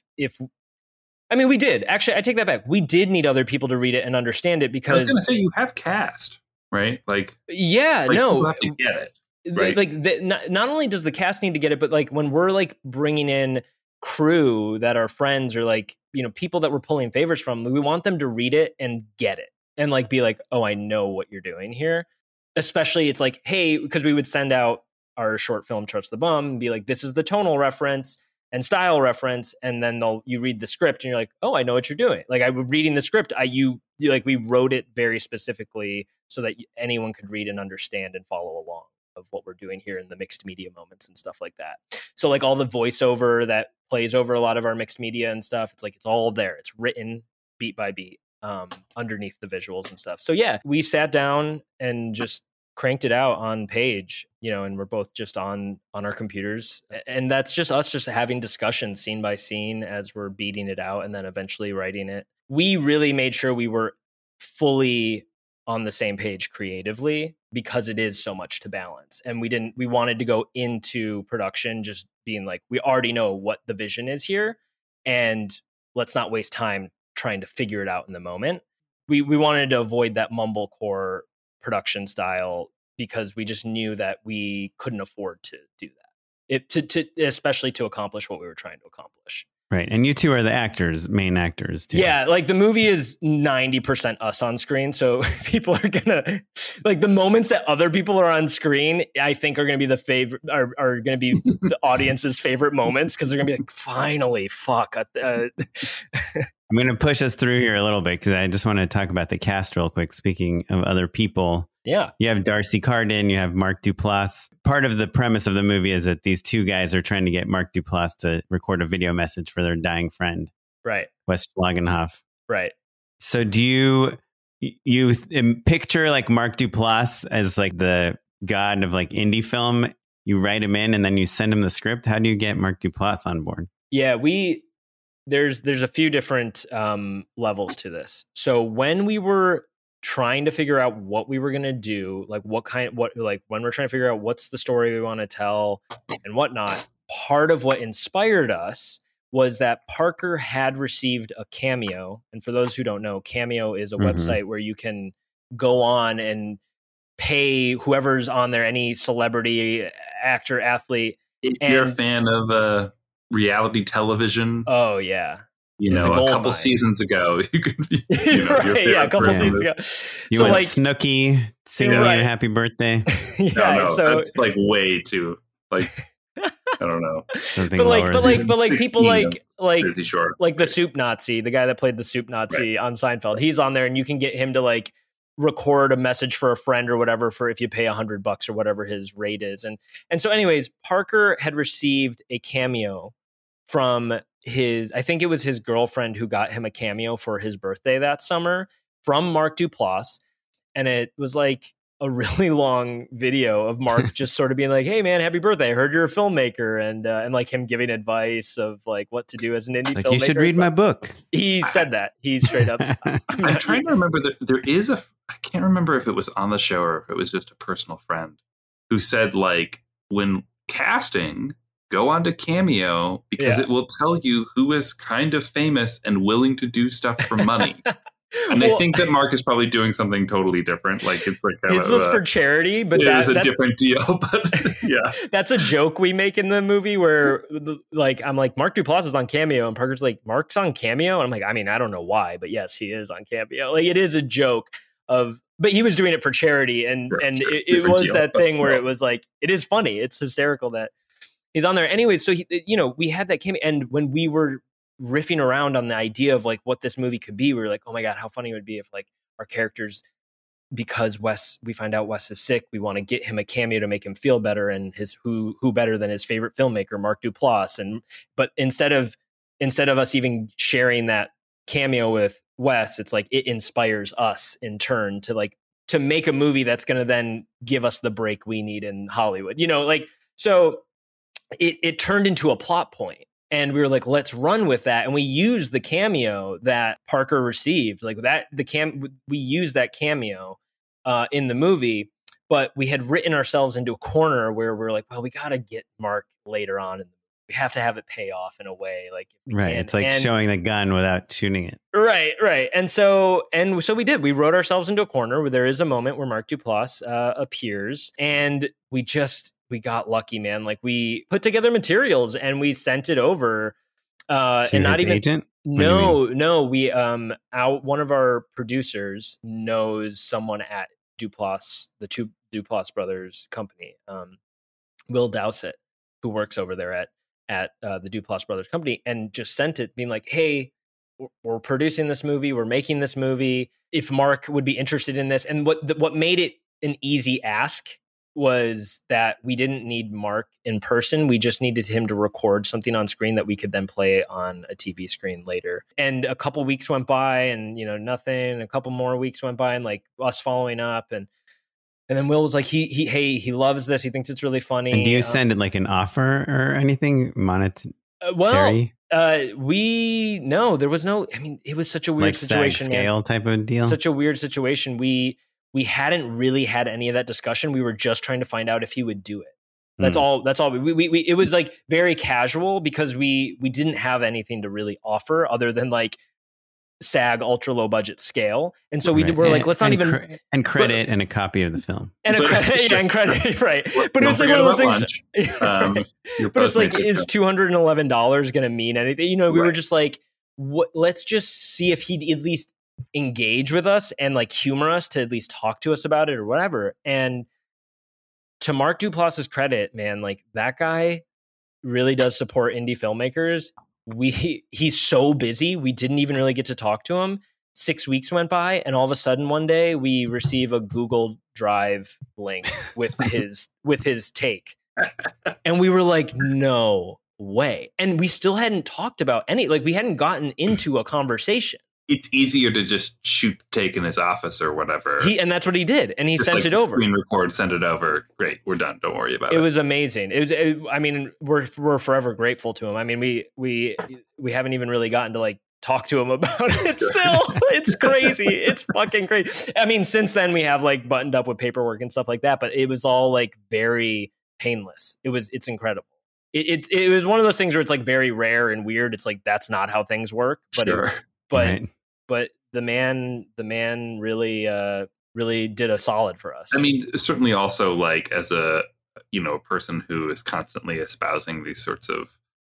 we did. Actually, I take that back. We did need other people to read it and understand it because I was going to say you have cast, right? Like, yeah, like no, you have to get it. Right? Like not only does the cast need to get it, but like when we're like bringing in crew that are friends or like, people that we're pulling favors from, we want them to read it and get it and like be like, oh, I know what you're doing here. Especially it's like, hey, because we would send out our short film Trust the Bum and be like, this is the tonal reference and style reference, and then you read the script and you're like, oh, I know what you're doing. Like I was reading the script, we wrote it very specifically so that anyone could read and understand and follow along of what we're doing here in the mixed media moments and stuff like that. So like all the voiceover that plays over a lot of our mixed media and stuff, it's like it's all there. It's written beat by beat underneath the visuals and stuff. So yeah, we sat down and just cranked it out on page, and we're both just on our computers, and that's just us just having discussions scene by scene as we're beating it out and then eventually writing it. We really made sure we were fully on the same page creatively because it is so much to balance, and we wanted to go into production just being like, we already know what the vision is here and let's not waste time trying to figure it out in the moment. We wanted to avoid that mumblecore production style because we just knew that we couldn't afford to do that, especially to accomplish what we were trying to accomplish. Right. And you two are the main actors too. Yeah. Like the movie is 90% us on screen. So people are going to like the moments that other people are on screen, I think are going to be are going to be the audience's favorite moments. Cause they're going to be like, finally, fuck. I'm going to push us through here a little bit because I just want to talk about the cast real quick. Speaking of other people. Yeah. You have Darcy Carden, you have Mark Duplass. Part of the premise of the movie is that these two guys are trying to get Mark Duplass to record a video message for their dying friend. Right. Wes Schlagenhoff. Right. So do you picture like Mark Duplass as like the god of like indie film? You write him in and then you send him the script. How do you get Mark Duplass on board? Yeah, there's a few different levels to this. So when we were trying to figure out what we were going to do, like when we're trying to figure out what's the story we want to tell and whatnot, part of what inspired us was that Parker had received a Cameo. And for those who don't know, Cameo is a website where you can go on and pay whoever's on there, any celebrity, actor, athlete. If you're a fan of reality television. Oh, yeah. A couple seasons ago, you could be, right, a couple seasons ago. You went like Snooki singing you happy birthday. Yeah, no, so that's like way too like I don't know. Something but like people like Jersey Shore. Like the Soup Nazi, the guy that played the Soup Nazi on Seinfeld, he's on there, and you can get him to like record a message for a friend or whatever for if you pay $100 or whatever his rate is, and so anyways, Parker had received a Cameo from I think it was his girlfriend who got him a Cameo for his birthday that summer from Mark Duplass. And it was like a really long video of Mark just sort of being like, hey man, happy birthday. I heard you're a filmmaker, and like him giving advice of like what to do as an indie filmmaker. You should read my book. He said that. He straight up. I'm trying to remember that there is I can't remember if it was on the show or if it was just a personal friend who said like, when casting, go on to Cameo because it will tell you who is kind of famous and willing to do stuff for money. And I think that Mark is probably doing something totally different. Like it's like his was for charity, but that is a different deal. But yeah, that's a joke we make in the movie where like I'm like Mark Duplass is on Cameo, and Parker's like Mark's on Cameo, and I'm like, I mean, I don't know why, but yes, he is on Cameo. Like it is a joke of, but he was doing it for charity, and it was deal, that thing where it was like it is funny, it's hysterical that he's on there. Anyway, so we had that Cameo, and when we were riffing around on the idea of like what this movie could be, we were like, oh my God, how funny it would be if like our characters, because we find out Wes is sick, we want to get him a cameo to make him feel better, and his who better than his favorite filmmaker, Mark Duplass. But instead of us even sharing that cameo with Wes, it's like it inspires us in turn to make a movie that's going to then give us the break we need in Hollywood. So it turned into a plot point. And we were like, let's run with that. And we used the cameo that Parker received, we used that cameo in the movie, but we had written ourselves into a corner where we're like, well, we got to get Mark later on. And we have to have it pay off in a way. Right. It's like showing the gun without shooting it. Right. And so we did. We wrote ourselves into a corner where there is a moment where Mark Duplass appears, and we got lucky, man. Like we put together materials and we sent it over. And not even agent? No. We one of our producers knows someone at Duplass, the two Duplass brothers company, Will Dowsett, who works over there at the Duplass brothers company, and just sent it being like, hey, we're producing this movie. We're making this movie. If Mark would be interested in this. And what made it an easy ask was that we didn't need Mark in person. We just needed him to record something on screen that we could then play on a TV screen later. And a couple weeks went by and, nothing. A couple more weeks went by and like us following up. And then Will was like, he loves this. He thinks it's really funny. And do you send it like an offer or anything monetary? There was no, it was such a weird situation. Scale type of deal. Such a weird situation. We hadn't really had any of that discussion. We were just trying to find out if he would do it. That's all. It was like very casual because we didn't have anything to really offer other than like SAG ultra low budget scale. And so we're like, let's not even credit and a copy of the film and credit. Right. But it's like one of those things. But it's like, is $211 going to mean anything? We were just like, let's just see if he'd at least engage with us and like humor us to at least talk to us about it or whatever. And to Mark Duplass's credit, man, like that guy really does support indie filmmakers. He's so busy. We didn't even really get to talk to him. 6 weeks went by and all of a sudden one day we receive a Google Drive link with his take. And we were like, no way. And we still hadn't talked about we hadn't gotten into a conversation. It's easier to just shoot the take in his office or whatever. And that's what he did. And he just sent it over. Screen record, send it over. Great. We're done. Don't worry about it. It was amazing. We're forever grateful to him. I mean, we haven't even really gotten to like talk to him about it still. It's crazy. It's fucking crazy. I mean, since then we have like buttoned up with paperwork and stuff like that, but it was all like very painless. It's incredible. It was one of those things where it's like very rare and weird. It's like, that's not how things work. But sure. But the man really did a solid for us. I mean, certainly also like as a person who is constantly espousing these sorts of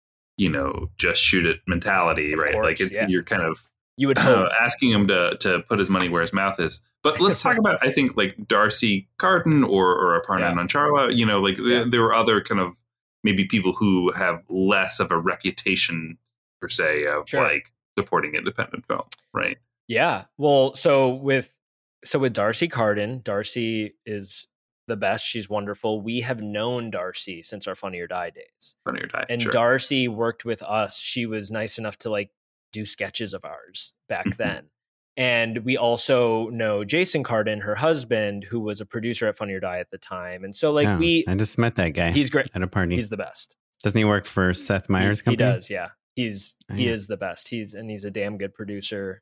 just shoot it mentality, right? Course, like you're kind of you would hope asking him to put his money where his mouth is. But let's talk about I think like Darcy Carden or Aparna Nancherla. There were other kind of maybe people who have less of a reputation per se of like supporting independent film, right? Yeah. Well, so with Darcy Carden, Darcy is the best. She's wonderful. We have known Darcy since our Funny or Die days. Funny or Die. And sure. Darcy worked with us. She was nice enough to like do sketches of ours back then. And we also know Jason Carden, her husband, who was a producer at Funny or Die at the time. And so like I just met that guy. He's great. At a party. He's the best. Doesn't he work for Seth Meyers' company? He does, yeah. He is the best. He's a damn good producer.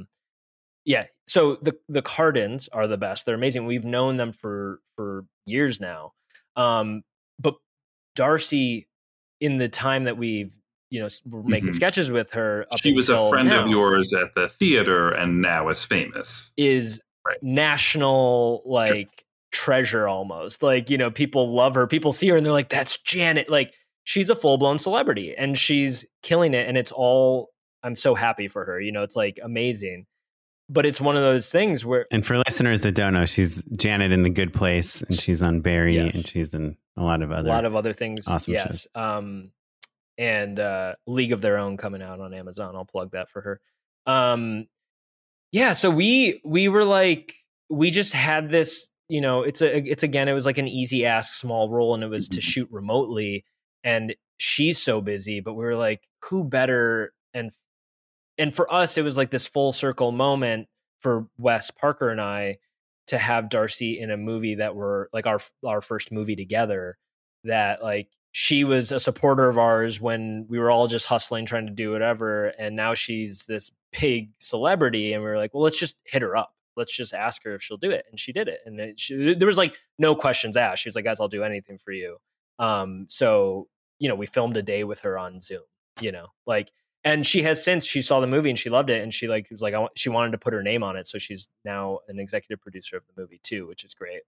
So the Cardens are the best. They're amazing. We've known them for years now. But Darcy, in the time that we've were making sketches with her. She was a friend of yours at the theater and now is famous. Is national, like, treasure almost. Like, people love her. People see her and they're like, that's Janet. Like, she's a full-blown celebrity and she's killing it. And it's all, I'm so happy for her. It's like amazing. But it's one of those things where... And for listeners that don't know, she's Janet in The Good Place, and she's on Barry, and she's in a lot of other things. Awesome shows. And League of Their Own coming out on Amazon. I'll plug that for her. So we were like, we just had this, it was like an easy ask, small role, and it was to shoot remotely. And she's so busy, but we were like, who better? And for us, it was like this full circle moment for Wes Parker and I to have Darcy in a movie that were like our first movie together, that like she was a supporter of ours when we were all just hustling, trying to do whatever. And now she's this big celebrity. And we were like, well, let's just hit her up. Let's just ask her if she'll do it. And she did it. And there was like no questions asked. She was like, guys, I'll do anything for you. So, we filmed a day with her on Zoom, and she saw the movie and she loved it. And she she wanted to put her name on it. So she's now an executive producer of the movie too, which is great.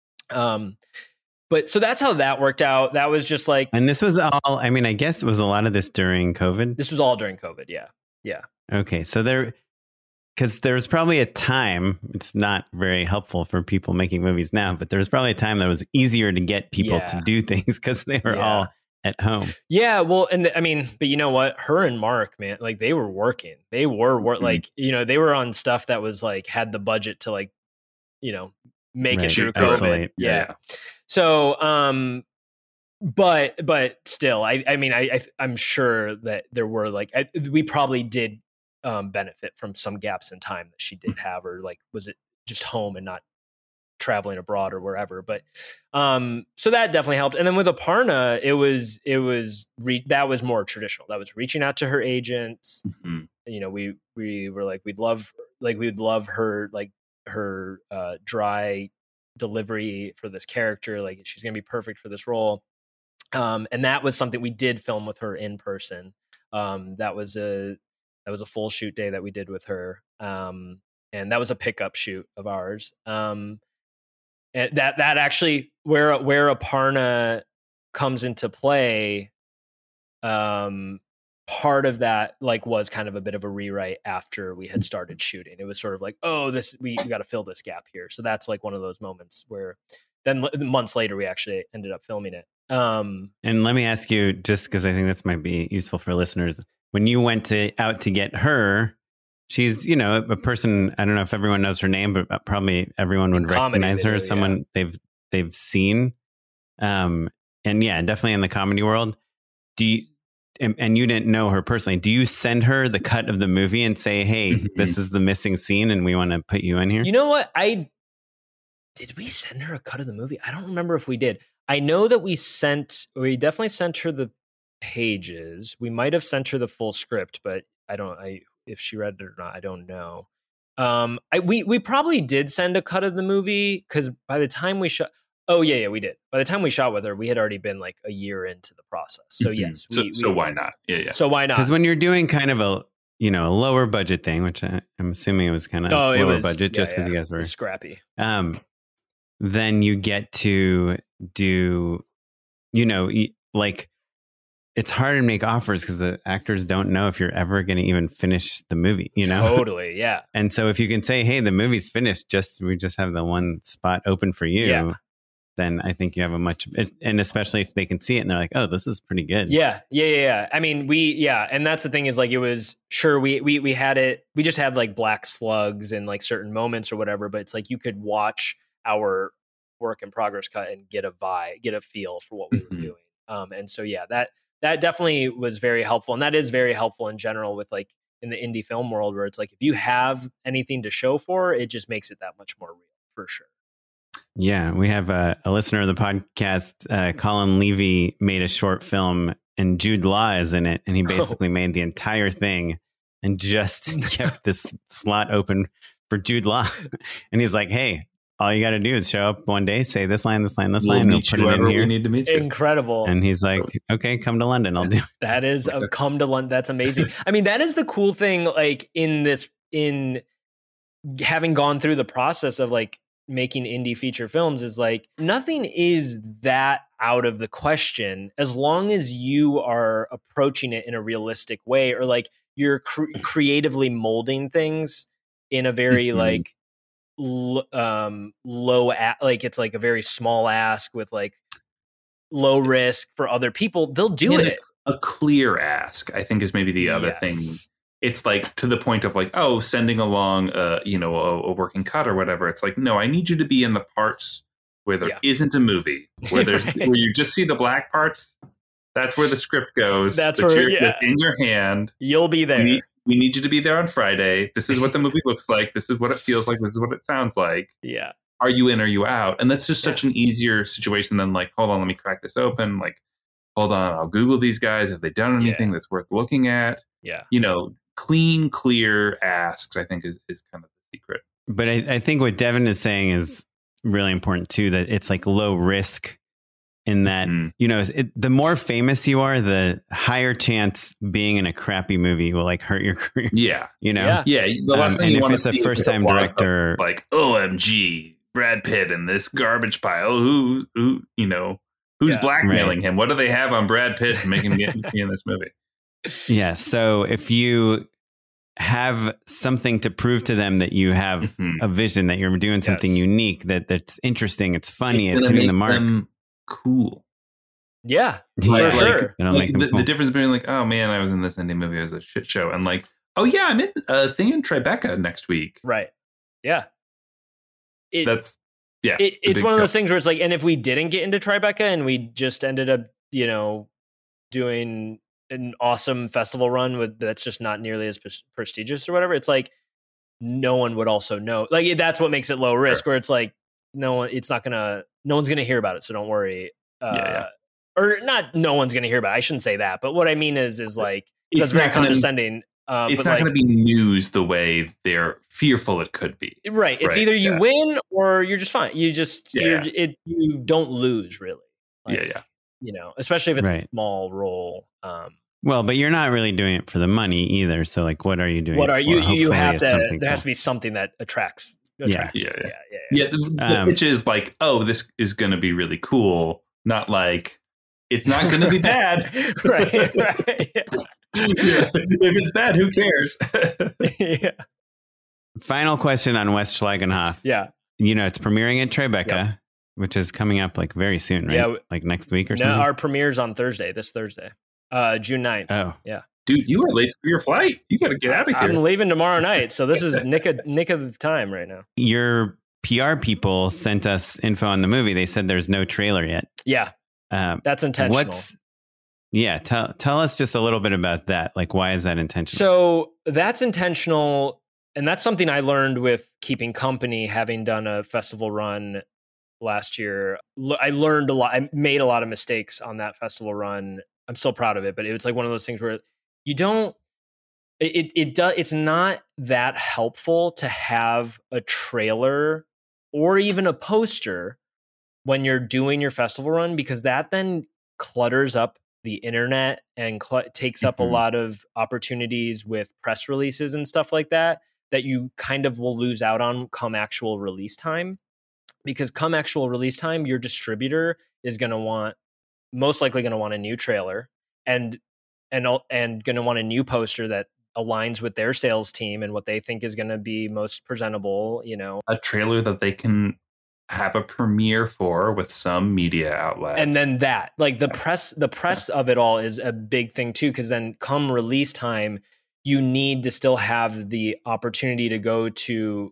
But so that's how that worked out. That was just like, and this was all, I mean, I guess it was a lot of this during COVID. This was all during COVID. Yeah. Yeah. Okay. So because there was probably a time, it's not very helpful for people making movies now, but there was probably a time that was easier to get people to do things because they were all at home. Yeah. Well, and but you know what? Her and Mark, man, like they were working. They were like, they were on stuff that was like, had the budget to like, make it through COVID. Isolate. Yeah. So, but still, I'm sure that there were like, we probably did benefit from some gaps in time that she did have, or like, was it just home and not traveling abroad or wherever? But so that definitely helped. And then with Aparna, that was more traditional. That was reaching out to her agents. We were like, we'd love her, like her dry delivery for this character. Like she's gonna be perfect for this role. And that was something we did film with her in person. That was a full shoot day that we did with her. And that was a pickup shoot of ours. And that actually where Aparna comes into play, part of that like was kind of a bit of a rewrite after we had started shooting. It was sort of like, oh, we got to fill this gap here. So that's like one of those moments where then months later we actually ended up filming it. And let me ask you, just because I think this might be useful for listeners, when you went out to get her, she's, a person, I don't know if everyone knows her name, but probably everyone would recognize her as someone they've seen. And yeah, definitely in the comedy world. And you didn't know her personally. Do you send her the cut of the movie and say, hey, this is the missing scene and we want to put you in here? You know what? Did we send her a cut of the movie? I don't remember if we did. I know that we definitely sent her the pages. We might have sent her the full script, but if she read it or not, I don't know. We probably did send a cut of the movie because by the time we shot, we did. By the time we shot with her, we had already been like a year into the process. So yes. So why not? Yeah. So why not? Because when you're doing kind of a lower budget thing, which I'm assuming it was kind of lower budget just because you guys were scrappy. Then you get to do, like, it's hard to make offers because the actors don't know if you're ever going to even finish the movie, Totally, yeah. And so if you can say, hey, the movie's finished, we just have the one spot open for you, then I think you have and especially if they can see it and they're like, oh, this is pretty good. Yeah. I mean, and that's the thing is like, it was we had it, we just had like black slugs and like certain moments or whatever, but it's like you could watch our work in progress cut and get a feel for what we were doing. And so, that definitely was very helpful. And that is very helpful in general with like in the indie film world where it's like, if you have anything to show for, it just makes it that much more real for sure. Yeah. We have a listener of the podcast, Colin Levy, made a short film and Jude Law is in it. And he basically made the entire thing and just kept this slot open for Jude Law. And he's like, hey, all you got to do is show up one day, say this line, this line, this we'll line, meet put it in here. We need to meet you. Incredible. And he's like, okay, come to London. I'll do it. That is come to London. That's amazing. I mean, that is the cool thing, like in having gone through the process of like making indie feature films, is like nothing is that out of the question as long as you are approaching it in a realistic way, or like you're creatively molding things in a very like low like it's like a very small ask with like low risk for other people. They'll do it. A clear ask, I think, is maybe the other thing. It's like to the point of like, oh, sending along a working cut or whatever. It's like, no, I need you to be in the parts where there isn't a movie, where there's where you just see the black parts. That's where the script goes. That's where that's in your hand. You'll be there. We need you to be there on Friday. This is what the movie looks like. This is what it feels like. This is what it sounds like. Yeah. Are you in? Are you out? And that's just such an easier situation than like, hold on, let me crack this open. Like, hold on, I'll Google these guys. Have they done anything that's worth looking at? Yeah. Clean, clear asks, I think, is kind of the secret. But I think what Devin is saying is really important too, that it's like low risk in that, the more famous you are, the higher chance being in a crappy movie will like hurt your career. Yeah. Yeah. The last thing you want to see if it's a first time director, like, OMG, Brad Pitt in this garbage pile. Who's blackmailing him? What do they have on Brad Pitt to make him get in this movie? Yeah. So if you have something to prove to them that you have a vision, that you're doing something unique, that's interesting, it's funny, it's hitting the mark. Cool. Yeah. For sure. The difference between like, oh man, I was in this indie movie, it was a shit show, and like, oh yeah, I'm in a thing in Tribeca next week. Right. Yeah. It's one of those things where it's like, and if we didn't get into Tribeca and we just ended up, doing an awesome festival run that's just not nearly as prestigious or whatever, it's like no one would also know. Like that's what makes it low risk, where it's like no one's gonna hear about it, so don't worry. Or not, no one's gonna hear about it. I shouldn't say that, but what I mean is like that's very condescending. It's not going to be news the way they're fearful it could be. Right. It's either you win or you're just fine. You just you don't lose really. Like, especially if it's a small role. Well, but you're not really doing it for the money either. So like, what are you doing? What are you? You have to. There has to be something that attracts. Yeah. The pitch is like, oh, this is going to be really cool. Not like it's not going to be bad. Right. If it's bad, who cares? Final question on West Schlagenhof. Yeah. It's premiering at Tribeca, which is coming up like very soon, right? Yeah. Like next week or something? Our premiere's on this Thursday, June 9th. Oh. Yeah. Dude, you are late for your flight. You got to get out of here. I'm leaving tomorrow night, so this is nick of time right now. Your PR people sent us info on the movie. They said there's no trailer yet. Yeah. That's intentional. Tell us just a little bit about that. Like, why is that intentional? So that's intentional. And that's something I learned with Keeping Company, having done a festival run last year. I learned a lot. I made a lot of mistakes on that festival run. I'm still proud of it, but it was like one of those things where it's not that helpful to have a trailer or even a poster when you're doing your festival run, because that then clutters up the internet and takes up a lot of opportunities with press releases and stuff like that you kind of will lose out on come actual release time. Because come actual release time, your distributor is most likely going to want a new trailer and going to want a new poster that aligns with their sales team and what they think is going to be most presentable, A trailer that they can have a premiere for with some media outlet. And then that, like the press of it all is a big thing too, because then come release time, you need to still have the opportunity to go to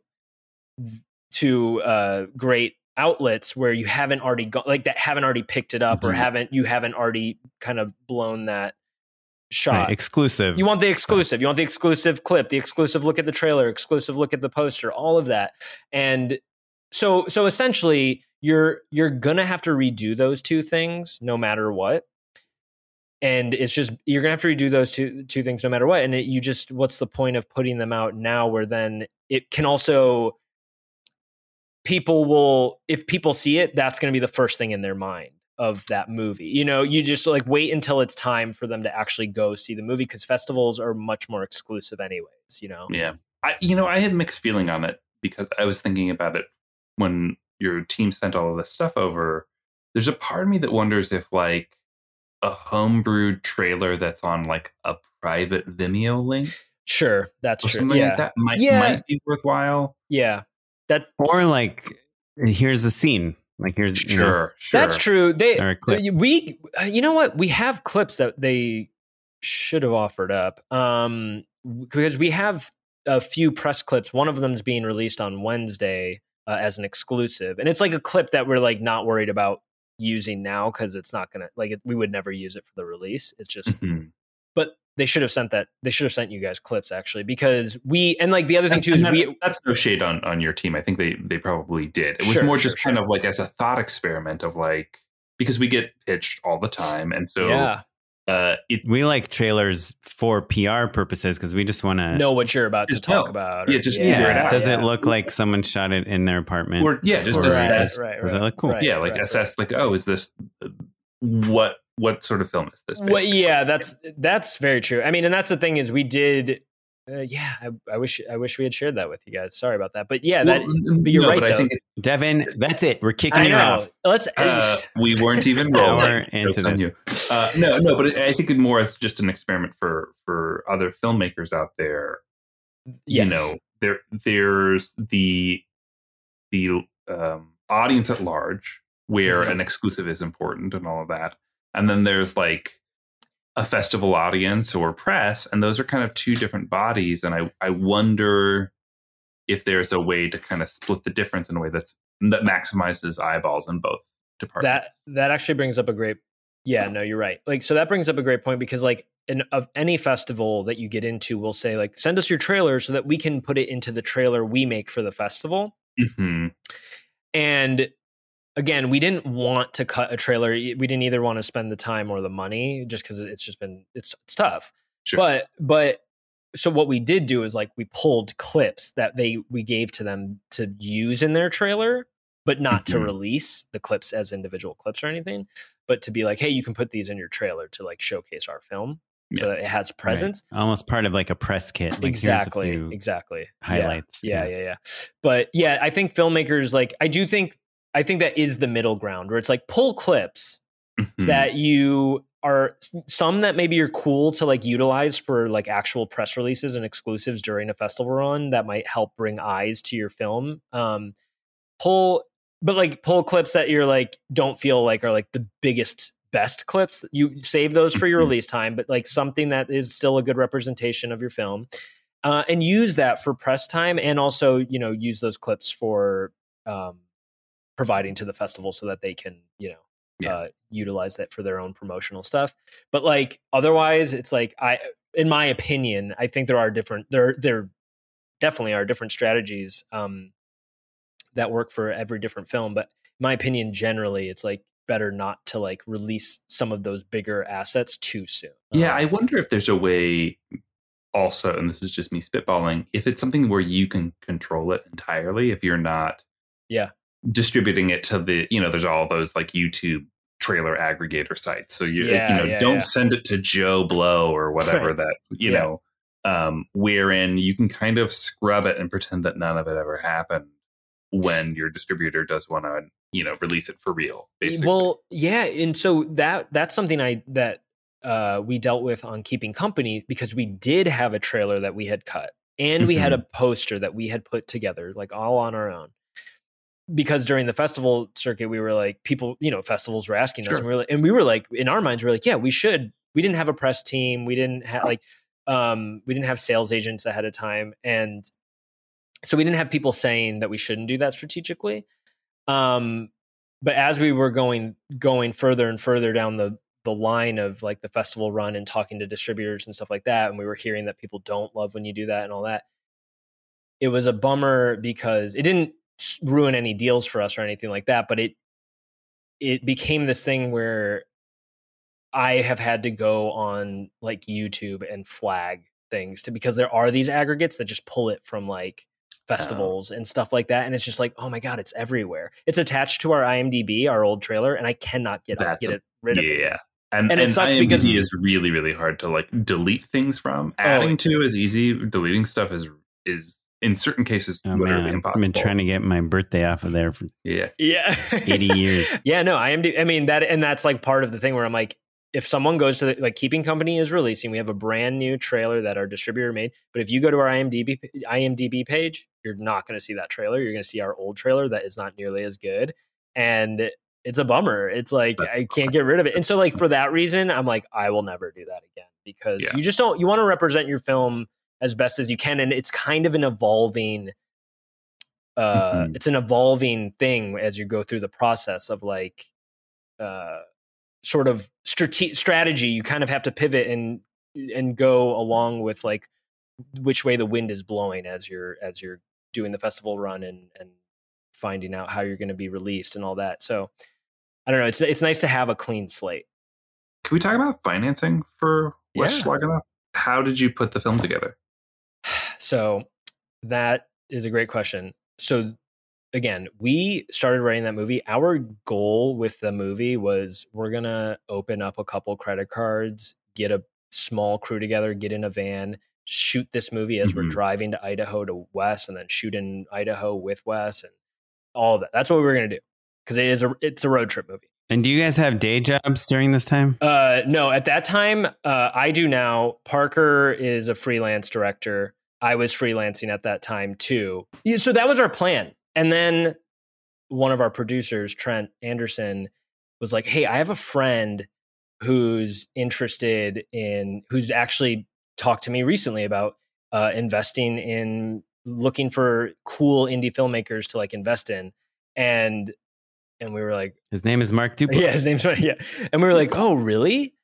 great outlets where you haven't already haven't already picked it up, or haven't already kind of blown that shot. Right, exclusive. You want the exclusive. You want the exclusive clip, the exclusive look at the trailer, exclusive look at the poster, all of that. And so essentially you're going to have to redo those two things no matter what. And it's just, you're going to have to redo those two things no matter what. And what's the point of putting them out now, where then it can also if people see it, that's going to be the first thing in their mind of that movie. You know, you just like wait until it's time for them to actually go see the movie, because festivals are much more exclusive anyways, you know? Yeah. I had mixed feeling on it because I was thinking about it when your team sent all of this stuff over. There's a part of me that wonders if like a homebrewed trailer that's on like a private Vimeo link. Sure. That's true. Something like that might be worthwhile. Yeah. Or like, here's the scene. Like here's sure. That's true. You know what? We have clips that they should have offered up. Because we have a few press clips. One of them is being released on Wednesday as an exclusive, and it's like a clip that we're like not worried about using now because it's not gonna we would never use it for the release. It's just, but they should have sent that. They should have sent you guys clips actually, because the other thing too is that's no shade on your team. I think they probably did. It was more just kind of like as a thought experiment of like, because we get pitched all the time, and so we like trailers for PR purposes because we just want to know what you're about to talk about. Just figure it out. Does it look like someone shot it in their apartment? Or just assess. Does it look cool? Assess like, oh, is this what sort of film is this? Well, yeah, that's very true. I mean, and that's the thing is we did. I wish we had shared that with you guys. Sorry about that, but yeah, you're right. But I think Devin, that's it. We're kicking you off. We weren't even rolling into this. No, but I think it more as just an experiment for other filmmakers out there. Yes. You know, there's the audience at large where an exclusive is important and all of that, and then there's like a festival audience or press, and those are kind of two different bodies. And I wonder if there's a way to kind of split the difference in a way that maximizes eyeballs in both departments. That actually brings up a great, you're right. Like, so that brings up a great point, because like of any festival that you get into, we'll say like, send us your trailer so that we can put it into the trailer we make for the festival. Mm-hmm. And again, we didn't want to cut a trailer. We didn't either want to spend the time or the money, just because it's tough. Sure. But so what we did do is like we pulled clips that we gave to them to use in their trailer, but not to release the clips as individual clips or anything, but to be like, hey, you can put these in your trailer to like showcase our film so that it has presence. Right. Almost part of like a press kit. Like, exactly. Highlights. Yeah. But yeah, I think filmmakers I think that is the middle ground where it's like pull clips that you are some that maybe you're cool to like utilize for like actual press releases and exclusives during a festival run that might help bring eyes to your film. Pull clips that you're like, don't feel like are like the biggest, best clips. You save those for your release time, but like something that is still a good representation of your film, and use that for press time. And also, use those clips for, providing to the festival so that they can, utilize that for their own promotional stuff. But like, otherwise it's like, in my opinion, I think there definitely are different strategies, that work for every different film. But in my opinion, generally it's like better not to like release some of those bigger assets too soon. Yeah. I wonder if there's a way also, and this is just me spitballing, if it's something where you can control it entirely, if you're not distributing it to the, there's all those like YouTube trailer aggregator sites. So don't send it to Joe Blow or whatever that, wherein you can kind of scrub it and pretend that none of it ever happened when your distributor does want to, release it for real, basically. Well, yeah. And so that's something we dealt with on Keeping Company, because we did have a trailer that we had cut, and we had a poster that we had put together, like all on our own. Because during the festival circuit, we were like, people, festivals were asking us, and we were like, in our minds, we're like, yeah, we should. We didn't have a press team. We didn't have we didn't have sales agents ahead of time, and so we didn't have people saying that we shouldn't do that strategically. But as we were going further and further down the line of like the festival run and talking to distributors and stuff like that, and we were hearing that people don't love when you do that and all that, it was a bummer because it didn't ruin any deals for us or anything like that, but it became this thing where I have had to go on like YouTube and flag things because there are these aggregates that just pull it from like festivals and stuff like that. And it's just like, oh my God, it's everywhere. It's attached to our IMDb, our old trailer, and I cannot get it rid of it. Yeah. And it sucks IMDb because is really, really hard to like delete things from. Adding to is easy. Deleting stuff is in certain cases literally impossible. I've been trying to get my birthday off of there for 80 years. Yeah, no, IMDb. I mean that's like part of the thing where I'm like, if someone goes to like Keeping Company is releasing, we have a brand new trailer that our distributor made. But if you go to our IMDb page, you're not going to see that trailer. You're going to see our old trailer that is not nearly as good. And it's a bummer. It's like, I can't get rid of it. And so like, for that reason, I'm like, I will never do that again, because you just don't, you want to represent your film as best as you can. And it's kind of an evolving, it's an evolving thing as you go through the process of like, sort of strategy. You kind of have to pivot and go along with like which way the wind is blowing as you're doing the festival run and finding out how you're going to be released and all that. So I don't know. It's nice to have a clean slate. Can we talk about financing for West Schlagenhof? How did you put the film together? So that is a great question. So again, we started writing that movie. Our goal with the movie was we're going to open up a couple credit cards, get a small crew together, get in a van, shoot this movie as we're driving to Idaho to Wes, and then shoot in Idaho with Wes and all of that. That's what we were going to do, because it's a road trip movie. And do you guys have day jobs during this time? No, at that time, I do now. Parker is a freelance director. I was freelancing at that time too. So that was our plan. And then one of our producers, Trent Anderson, was like, hey, I have a friend who's who's actually talked to me recently about investing in, looking for cool indie filmmakers to like invest in. And we were like, his name is Mark Duplass. Yeah, his name's Mark. Yeah. And we were like, oh, really?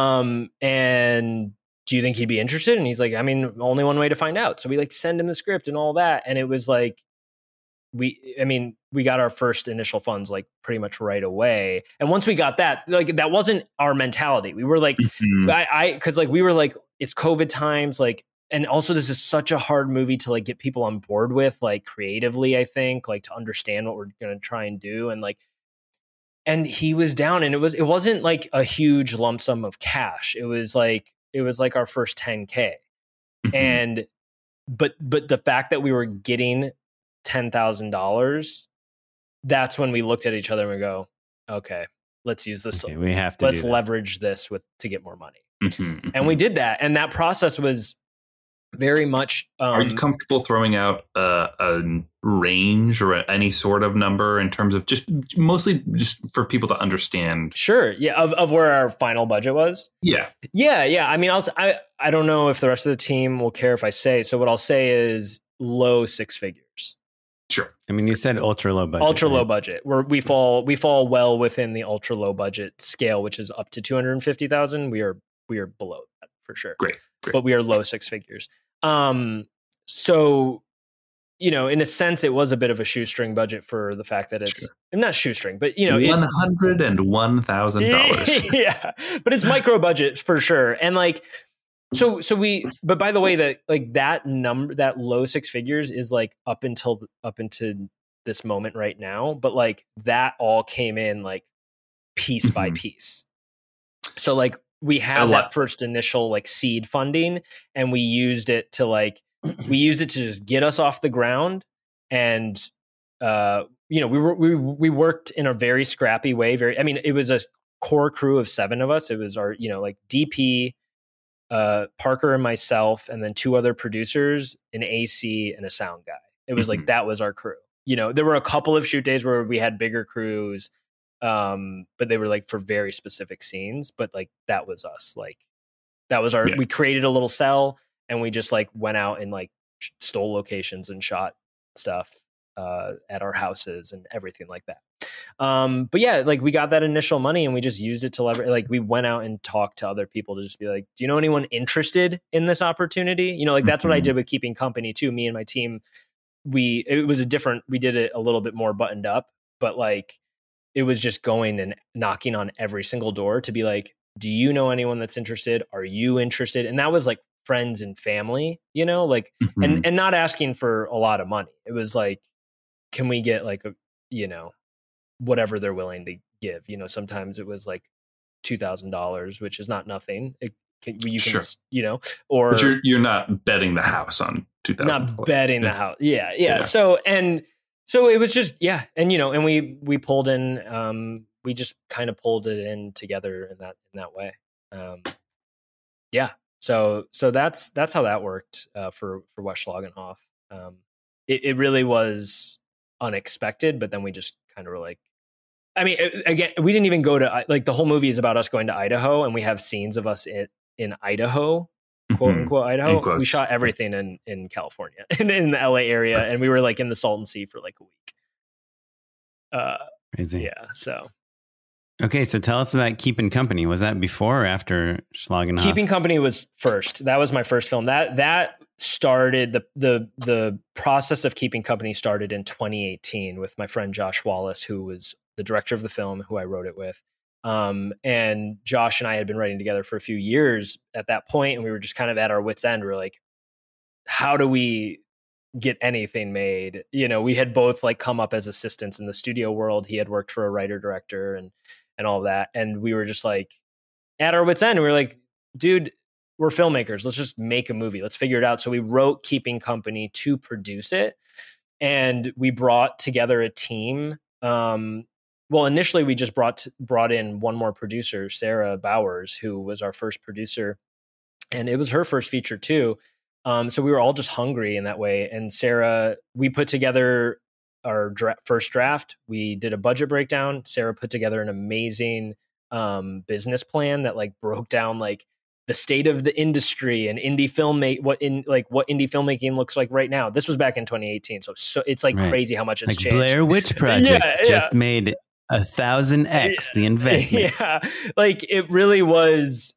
And do you think he'd be interested? And he's like, I mean, only one way to find out. So we like send him the script and all that. And it was like, we got our first initial funds like pretty much right away. And once we got that, like, that wasn't our mentality. We were like, cause like, we were like, it's COVID times. Like, and also this is such a hard movie to like get people on board with, like creatively, I think, like to understand what we're going to try and do. And like, and he was down, and it wasn't like a huge lump sum of cash. It was like our first 10K. And, but the fact that we were getting $10,000, that's when we looked at each other and we go, okay, let's use this. Okay, we have to let's leverage this to get more money. And we did that. And that process was very much. Are you comfortable throwing out a range or any sort of number in terms of mostly for people to understand? Sure. Yeah. Of where our final budget was. Yeah. Yeah. I mean, I don't know if the rest of the team will care if I say. So what I'll say is low six figures. Sure. I mean, you said ultra low budget. Ultra low budget. We fall well within the ultra low budget scale, which is up to 250,000. We are below that for sure. Great. But we are low six figures. So, you know, in a sense, it was a bit of a shoestring budget for the fact that it's not shoestring, but you know, $101,000. Yeah, but it's micro budget for sure. And like, but by the way, that number, that low six figures is like up into this moment right now. But like that all came in like piece by piece. So like we had that first initial like seed funding, and we used it to just get us off the ground. And, you know, we worked in a very scrappy way. It was a core crew of 7 of us. It was our, you know, like DP, Parker and myself, and then 2 other producers, an AC and a sound guy. It was like, that was our crew. You know, there were a couple of shoot days where we had bigger crews, but they were like for very specific scenes, but like that was us. Like that was we created a little cell, and we just like went out and like stole locations and shot stuff at our houses and everything like that. But yeah, like we got that initial money and we just used it to leverage. Like we went out and talked to other people to just be like, do you know anyone interested in this opportunity? You know, like that's what I did with Keeping Company too. Me and my team, we did it a little bit more buttoned up, but like it was just going and knocking on every single door to be like, do you know anyone that's interested? Are you interested? And that was like friends and family, you know, like, and not asking for a lot of money. It was like, can we get like a, you know, whatever they're willing to give, you know, sometimes it was like $2,000, which is not nothing. You know, or but you're not betting the house on 2,000. Not betting the house. Yeah. So it was just, and, you know, and we pulled in, we just kind of pulled it in together in that way. So that's how that worked for West Schlagenhof. It really was unexpected, but then we just kind of were like, I mean, again, we didn't even go to, like, the whole movie is about us going to Idaho, and we have scenes of us in Idaho, quote unquote Idaho. We shot everything in California and in the LA area, and we were like in the Salton Sea for like a week. Crazy. Yeah. So. Okay, so tell us about Keeping Company. Was that before or after Schlagenhof? Keeping Company was first. That was my first film. That started the process of Keeping Company started in 2018 with my friend Josh Wallace, who was the director of the film, who I wrote it with. And Josh and I had been writing together for a few years at that point, and we were just kind of at our wits' end. We were like, how do we get anything made? You know, we had both like come up as assistants in the studio world. He had worked for a writer director and all that. And we were just like at our wits' end. And we were like, dude, we're filmmakers. Let's just make a movie. Let's figure it out. So we wrote Keeping Company to produce it. And we brought together a team. Well, initially we just brought in one more producer, Sarah Bowers, who was our first producer. And it was her first feature too. So we were all just hungry in that way. And Sarah, we put together our first draft. We did a budget breakdown. Sarah put together an amazing business plan that like broke down like the state of the industry and indie what indie filmmaking looks like right now. This was back in 2018. So it's like crazy how much it's like changed. Blair Witch Project just made 1,000x the investment. Yeah. Like it really was.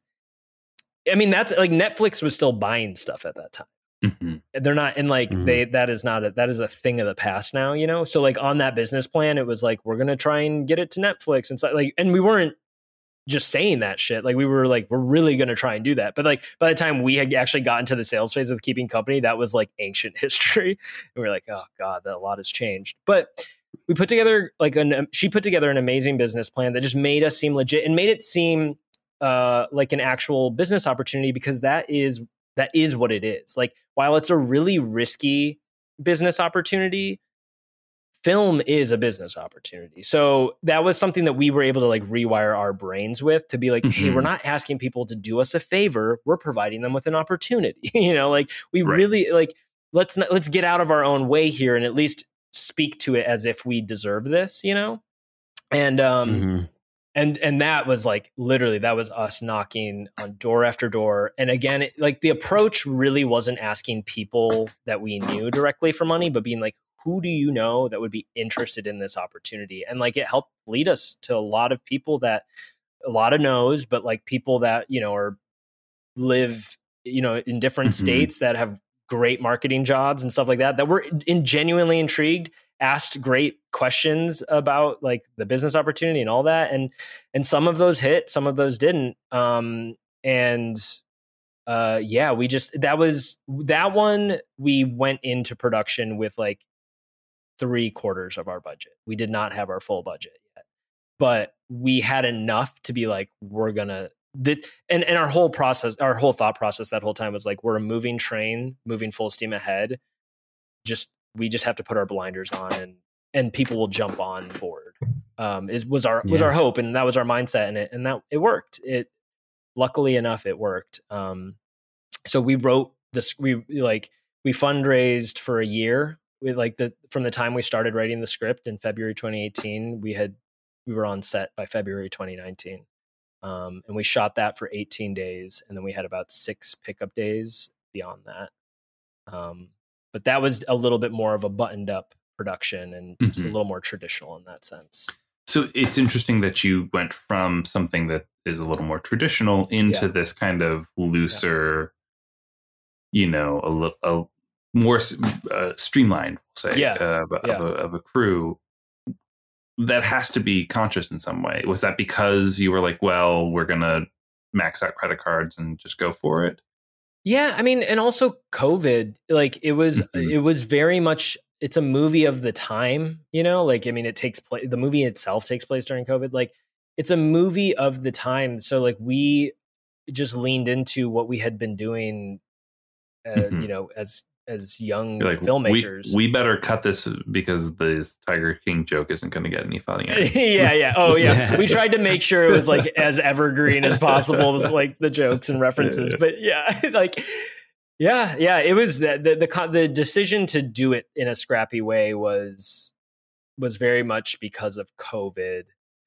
I mean, that's like Netflix was still buying stuff at that time. They're not, and like that is a thing of the past now, you know? So like on that business plan, it was like, we're going to try and get it to Netflix and so like, and we weren't just saying that shit. Like we were like, we're really going to try and do that. But like by the time we had actually gotten to the sales phase with Keeping Company, that was like ancient history. And we were like, oh God, that a lot has changed. But we put together she put together an amazing business plan that just made us seem legit and made it seem like an actual business opportunity, because that is what it is. Like, while it's a really risky business opportunity, film is a business opportunity. So that was something that we were able to like rewire our brains with, to be like, hey, we're not asking people to do us a favor. We're providing them with an opportunity. You know, like we really like, let's get out of our own way here and at least speak to it as if we deserve this, you know? And, And that was like, literally, that was us knocking on door after door. And again, like the approach really wasn't asking people that we knew directly for money, but being like, who do you know that would be interested in this opportunity? And like, it helped lead us to a lot of people that a lot of no's, but like people that, you know, live, you know, in different states that have great marketing jobs and stuff like that, that were genuinely intrigued, asked great questions about like the business opportunity and all that. And some of those hit, some of those didn't. We just, that one, we went into production with like 3/4 of our budget. We did not have our full budget yet, but we had enough to be like, we're gonna, and our whole thought process that whole time was like, we're a moving train, moving full steam ahead. We just have to put our blinders on and people will jump on board. Was our hope. And that was our mindset and that it worked. Luckily enough, it worked. So we wrote this, we fundraised for a year. From the time we started writing the script in February 2018, we were on set by February 2019. And we shot that for 18 days. And then we had about 6 pickup days beyond that. But that was a little bit more of a buttoned up production and it's a little more traditional in that sense. So it's interesting that you went from something that is a little more traditional into this kind of looser, you know, a more streamlined, we'll say, of a crew. That has to be conscious in some way. Was that because you were like, well, we're going to max out credit cards and just go for it? Yeah, I mean, and also COVID, like it was very much, it's a movie of the time, you know, like, I mean, the movie itself takes place during COVID. Like it's a movie of the time. So like we just leaned into what we had been doing, you know, as young filmmakers. We better cut this because the Tiger King joke isn't going to get any funnier. Yeah. Oh yeah. We tried to make sure it was like as evergreen as possible, like the jokes and references, but yeah, like, yeah. It was the decision to do it in a scrappy way was very much because of COVID,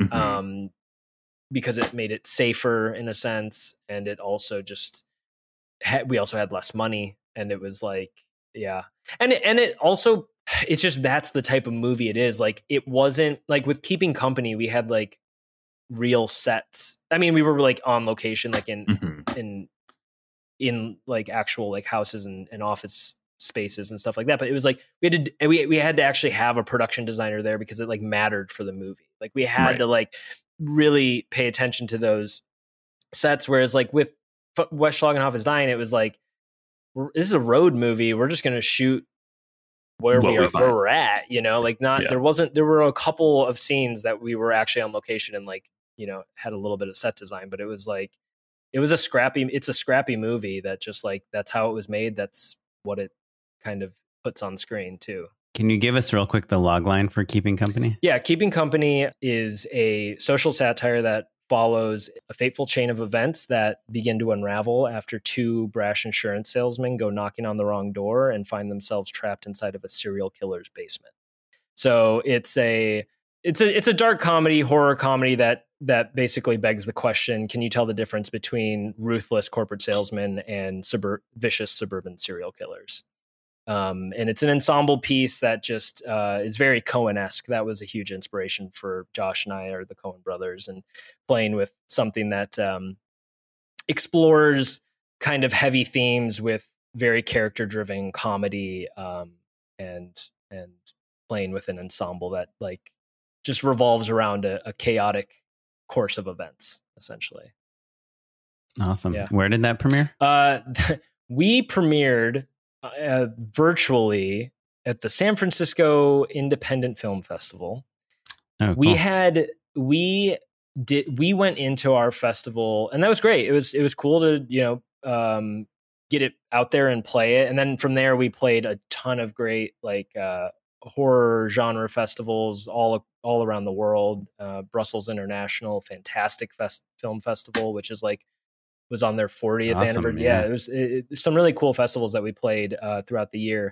because it made it safer in a sense. And it also just, we also had less money, and it was like, yeah. And it also, it's just, that's the type of movie it is. Like, it wasn't like with Keeping Company, we had like real sets. I mean, we were like on location, like in like actual like houses and office spaces and stuff like that. But it was like, we had to actually have a production designer there because it like mattered for the movie. Like we had to like really pay attention to those sets. Whereas like with West Schlagenhof is Dying, it was like, this is a road movie. We're just going to shoot where we're at, you know, like there were a couple of scenes that we were actually on location and like, you know, had a little bit of set design, but it was like, it's a scrappy movie that just like, that's how it was made. That's what it kind of puts on screen too. Can you give us real quick the log line for Keeping Company? Yeah. Keeping Company is a social satire that follows a fateful chain of events that begin to unravel after two brash insurance salesmen go knocking on the wrong door and find themselves trapped inside of a serial killer's basement. So it's a dark comedy, horror comedy that basically begs the question, can you tell the difference between ruthless corporate salesmen and vicious suburban serial killers? And it's an ensemble piece that just is very Coen-esque. That was a huge inspiration for Josh and I, or the Coen brothers, and playing with something that explores kind of heavy themes with very character-driven comedy, and playing with an ensemble that like just revolves around a chaotic course of events, essentially. Awesome. Yeah. Where did that premiere? We premiered virtually at the San Francisco Independent Film Festival. Oh, cool. We went into our festival, and that was great. It was cool to, you know, get it out there and play it. And then from there we played a ton of great like horror genre festivals all around the world. Brussels International, fantastic film festival, which is like was on their 40th anniversary. Yeah, it was some really cool festivals that we played throughout the year.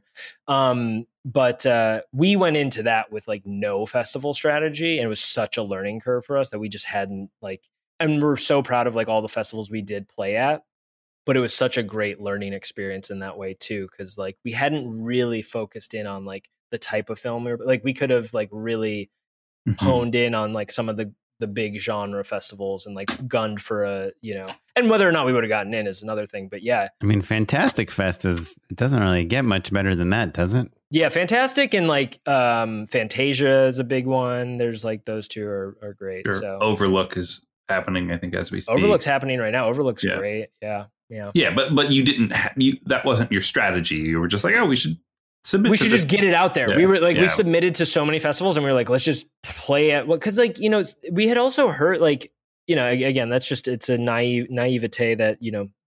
But we went into that with like no festival strategy, and it was such a learning curve for us that we just hadn't like, and we're so proud of like all the festivals we did play at, but it was such a great learning experience in that way too. Cause like we hadn't really focused in on like the type of film we could have like really honed in on like some of the big genre festivals and like gunned for a, you know, and whether or not we would have gotten in is another thing, but yeah. I mean, Fantastic Fest it doesn't really get much better than that, does it? Yeah. Fantastic. And like, Fantasia is a big one. There's like, those two are great. Sure. So Overlook is happening, I think, as we speak. Overlook's happening right now. Overlook's great. Yeah. Yeah. Yeah. But you didn't, that wasn't your strategy. You were just like, oh, we should just get it out there. Yeah. We were like, we submitted to so many festivals, and we were like, let's just play it. Cause like, you know, we had also heard like, you know, again, that's just, it's a naivete that, you know,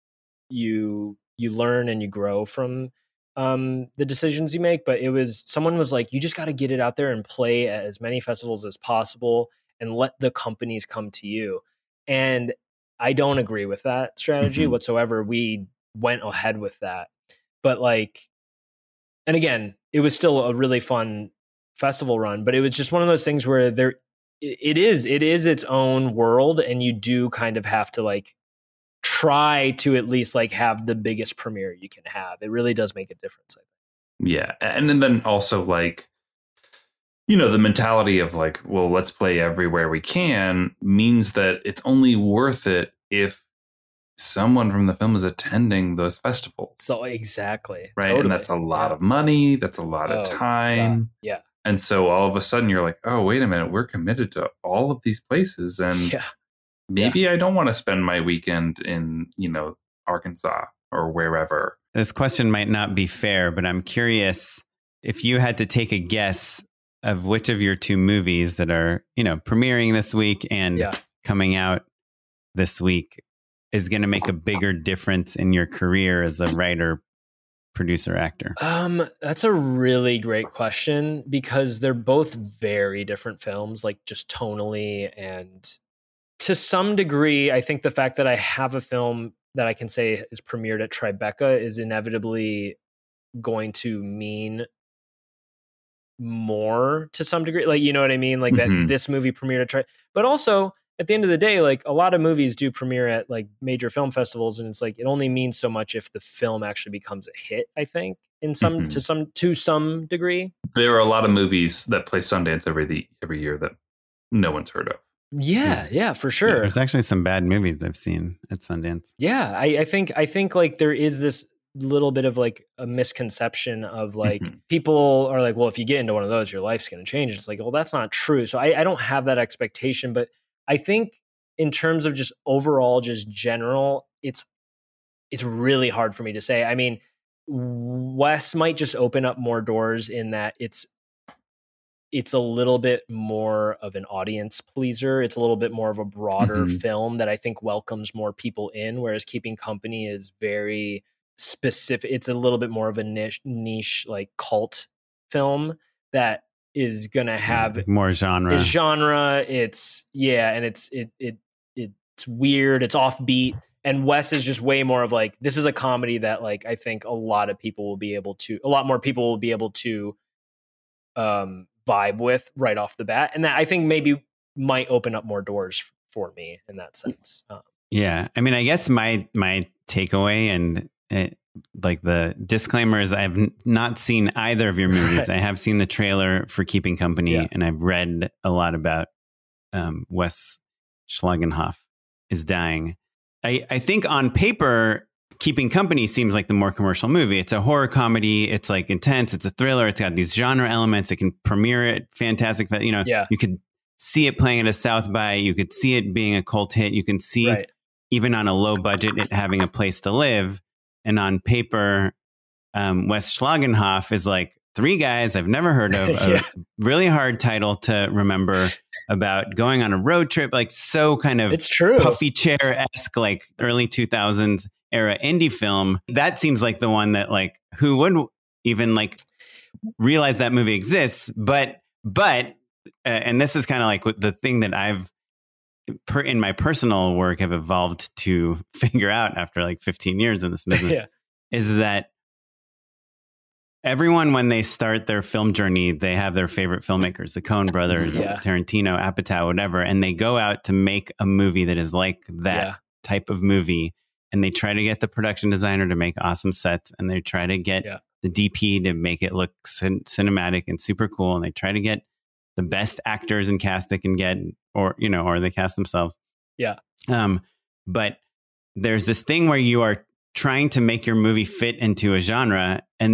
you learn and you grow from the decisions you make. But someone was like, you just got to get it out there and play at as many festivals as possible and let the companies come to you. And I don't agree with that strategy whatsoever. We went ahead with that, but like, and again, it was still a really fun festival run, but it was just one of those things where it is its own world, and you do kind of have to like try to at least like have the biggest premiere you can have. It really does make a difference, I think. Yeah. And then also like, you know, the mentality of like, well, let's play everywhere we can means that it's only worth it if someone from the film is attending those festivals. So exactly. Right. Totally. And that's a lot of money. That's a lot of time. Yeah. And so all of a sudden you're like, oh, wait a minute. We're committed to all of these places. And maybe I don't want to spend my weekend in, you know, Arkansas or wherever. This question might not be fair, but I'm curious if you had to take a guess of which of your two movies that are, premiering this week and coming out this week is going to make a bigger difference in your career as a writer, producer, actor? That's a really great question because they're both very different films, like just tonally. And to some degree, I think the fact that I have a film that I can say is premiered at Tribeca is inevitably going to mean more to some degree. Like, you know what I mean? Like that this movie premiered at Tribeca. But also, at the end of the day, like a lot of movies do premiere at like major film festivals, and it's like it only means so much if the film actually becomes a hit. I think in some to some degree. There are a lot of movies that play Sundance every year that no one's heard of. Yeah, for sure. Yeah, there's actually some bad movies I've seen at Sundance. Yeah, I think like there is this little bit of like a misconception of like people are like, well, if you get into one of those, your life's going to change. It's like, well, that's not true. So I don't have that expectation, but I think in terms of just overall, just general, it's really hard for me to say. I mean, Wes might just open up more doors in that it's a little bit more of an audience pleaser. It's a little bit more of a broader film that I think welcomes more people in, whereas Keeping Company is very specific. It's a little bit more of a niche like cult film that is going to have more genre. It's and it's weird. It's offbeat. And Wes is just way more of like, this is a comedy that like, I think a lot more people will be able to vibe with right off the bat. And that I think maybe might open up more doors for me in that sense. Yeah. I mean, I guess my takeaway and like the disclaimers, I've not seen either of your movies. I have seen the trailer for Keeping Company and I've read a lot about Wes Schlagenhoff is dying. I think on paper, Keeping Company seems like the more commercial movie. It's a horror comedy. It's like intense. It's a thriller. It's got these genre elements. It can premiere at fantastic. You could see it playing at a South by. You could see it being a cult hit. You can see even on a low budget, it having a place to live. And on paper, Wes Schlagenhoff is like three guys I've never heard of. A really hard title to remember about going on a road trip, like so kind of puffy chair-esque, like early 2000s era indie film. That seems like the one that like who would even like realize that movie exists. But and this is kind of like the thing that I've in my personal work have evolved to figure out after like 15 years in this business is that everyone, when they start their film journey, they have their favorite filmmakers, the Coen brothers, Tarantino, Apatow, whatever, and they go out to make a movie that is like that type of movie. And they try to get the production designer to make awesome sets, and they try to get the DP to make it look cinematic and super cool. And they try to get the best actors and cast they can get, or they cast themselves. Yeah. But there's this thing where you are trying to make your movie fit into a genre, and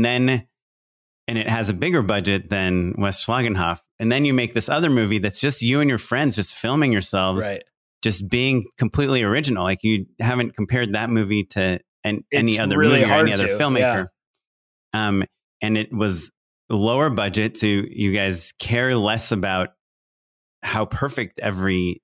it has a bigger budget than Wes Schlagenhoff. And then you make this other movie that's just you and your friends just filming yourselves, just being completely original. Like you haven't compared that movie to any other movie or any other filmmaker. And it was lower budget, so you guys care less about how perfect every,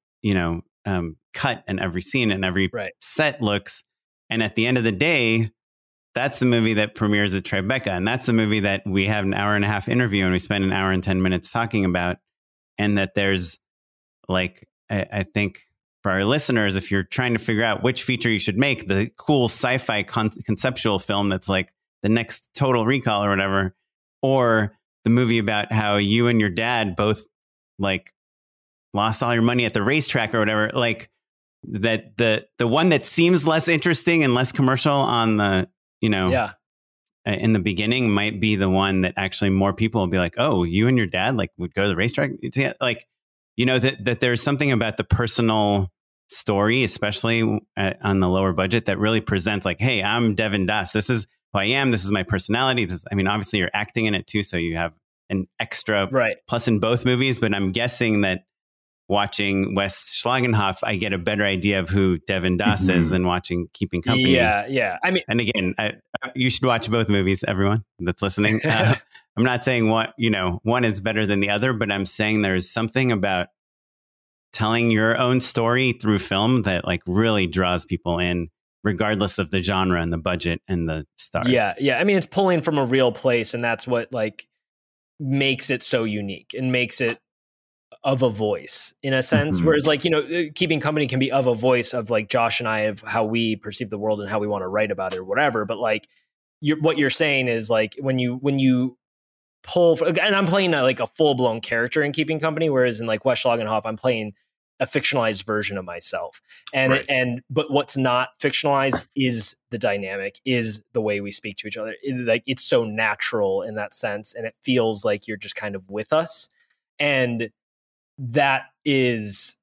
cut and every scene and every set looks. And at the end of the day, that's the movie that premieres at Tribeca. And that's the movie that we have an hour and a half interview and we spend an hour and 10 minutes talking about. And that there's like, I think for our listeners, if you're trying to figure out which feature you should make, the cool sci-fi conceptual film that's like the next Total Recall or whatever, or the movie about how you and your dad both like lost all your money at the racetrack or whatever, like that the one that seems less interesting and less commercial on the, in the beginning might be the one that actually more people will be like, oh, you and your dad like would go to the racetrack. Like, that there's something about the personal story, especially on the lower budget, that really presents like, hey, I'm Devin Das. This is who I am. This is my personality. Obviously you're acting in it too. So you have an extra plus in both movies, but I'm guessing that watching Wes Schlagenhoff, I get a better idea of who Devin Doss is than watching Keeping Company. Yeah. I mean, and again, you should watch both movies, everyone that's listening. I'm not saying one is better than the other, but I'm saying there's something about telling your own story through film that like really draws people in, regardless of the genre and the budget and the stars. Yeah. I mean, it's pulling from a real place, and that's what like makes it so unique and makes it of a voice in a sense. Whereas like, Keeping Company can be of a voice of like Josh and I, of how we perceive the world and how we want to write about it or whatever. But like what you're saying is like when you pull, and I'm playing like a full blown character in Keeping Company, whereas in like Wes Schlagenhoff, I'm playing a fictionalized version of myself. But what's not fictionalized is the dynamic, is the way we speak to each other. It's so natural in that sense. And it feels like you're just kind of with us. And that is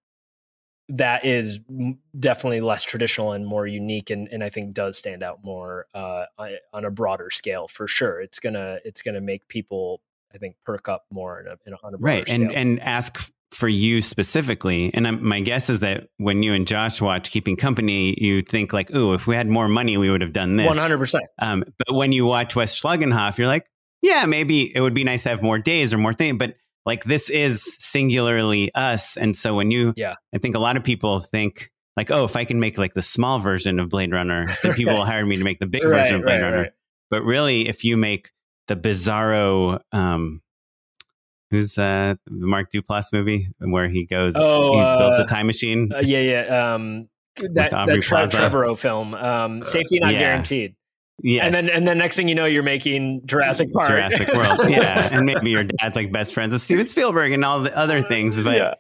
definitely less traditional and more unique, and I think does stand out more on a broader scale for sure. It's gonna make people, I think, perk up more on a broader scale. And ask for you specifically. And my guess is that when you and Josh watch Keeping Company, you think like, "Ooh, if we had more money, we would have done this." 100%. But when you watch Wes Schlagenhoff, you're like, "Yeah, maybe it would be nice to have more days or more things," but like this is singularly us. And so when I think a lot of people think like, oh, if I can make like the small version of Blade Runner, then people will hire me to make the big version of Blade Runner. Right. But really, if you make the bizarro, who's the Mark Duplass movie where he goes, he builds a time machine. That Trevorrow film, Safety Not Guaranteed. Yes. And then next thing you know, you're making Jurassic Park. Jurassic World. Yeah. And maybe your dad's like best friends with Steven Spielberg and all the other things. But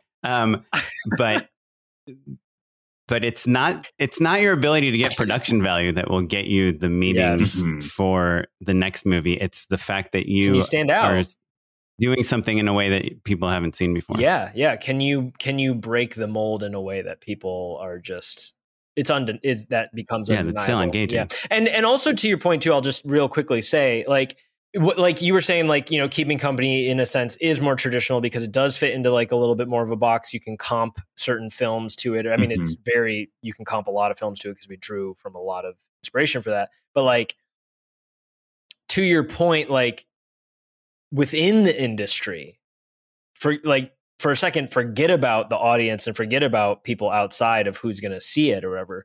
but it's not your ability to get production value that will get you the meetings for the next movie. It's the fact that you stand out, are doing something in a way that people haven't seen before. Yeah. Can you break the mold in a way that people are just that becomes undeniable. That's still engaging. Yeah. And also to your point too, I'll just real quickly say like you were saying, like, Keeping Company in a sense is more traditional because it does fit into like a little bit more of a box. You can comp certain films to it. I mean, you can comp a lot of films to it because we drew from a lot of inspiration for that. But like, to your point, like within the industry, for a second, forget about the audience and forget about people outside of who's going to see it or whatever,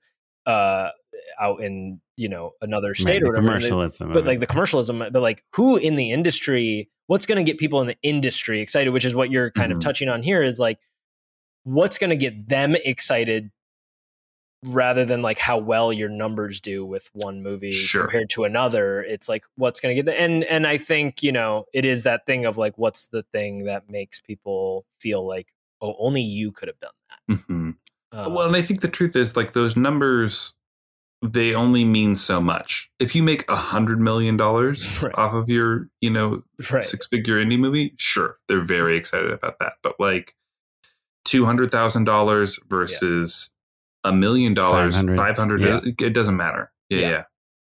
out in, another state or whatever. Commercialism. But like the commercialism, but like who in the industry, what's going to get people in the industry excited, which is what you're kind of touching on here, is like, what's going to get them excited rather than like how well your numbers do with one movie compared to another. It's like, what's going to get them? And I think, it is that thing of like, what's the thing that makes people feel like, oh, only you could have done that. Well, and I think the truth is like those numbers, they only mean so much. If you make $100 million off of your, 6-figure indie movie, sure, they're very excited about that. But like $200,000 versus $1 million, 500, it doesn't matter. Yeah.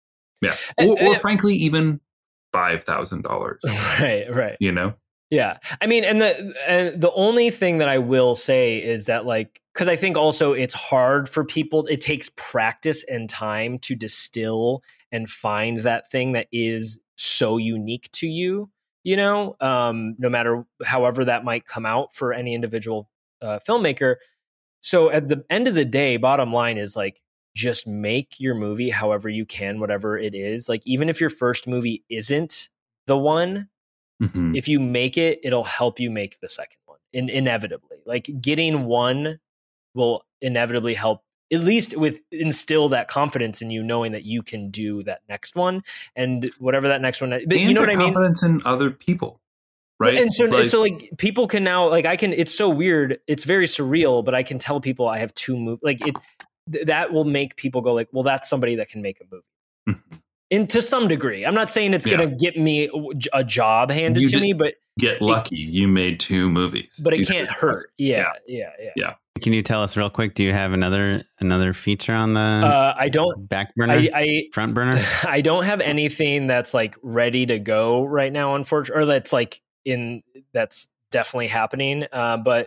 Or frankly, even $5,000. Right. Yeah. I mean, and the only thing that I will say is that like, because I think also it's hard for people, it takes practice and time to distill and find that thing that is so unique to you, no matter however that might come out for any individual filmmaker. So at the end of the day, bottom line is like, just make your movie however you can, whatever it is. Like, even if your first movie isn't the one, if you make it, it'll help you make the second one inevitably. Like getting one will inevitably help, at least instill that confidence in you, knowing that you can do that next one and whatever that next one. But you know what I mean? Confidence in other people. Right. And so like people can now, like it's so weird. It's very surreal, but I can tell people I have two movies. Like that will make people go like, well, that's somebody that can make a movie. And to some degree, I'm not saying it's going to get me a job handed to me, but get lucky. You made 2 movies, but it can't hurt. Yeah. Can you tell us real quick? Do you have another feature on the I don't back burner, front burner? I don't have anything that's like ready to go right now, unfortunately, or that's like that's definitely happening. But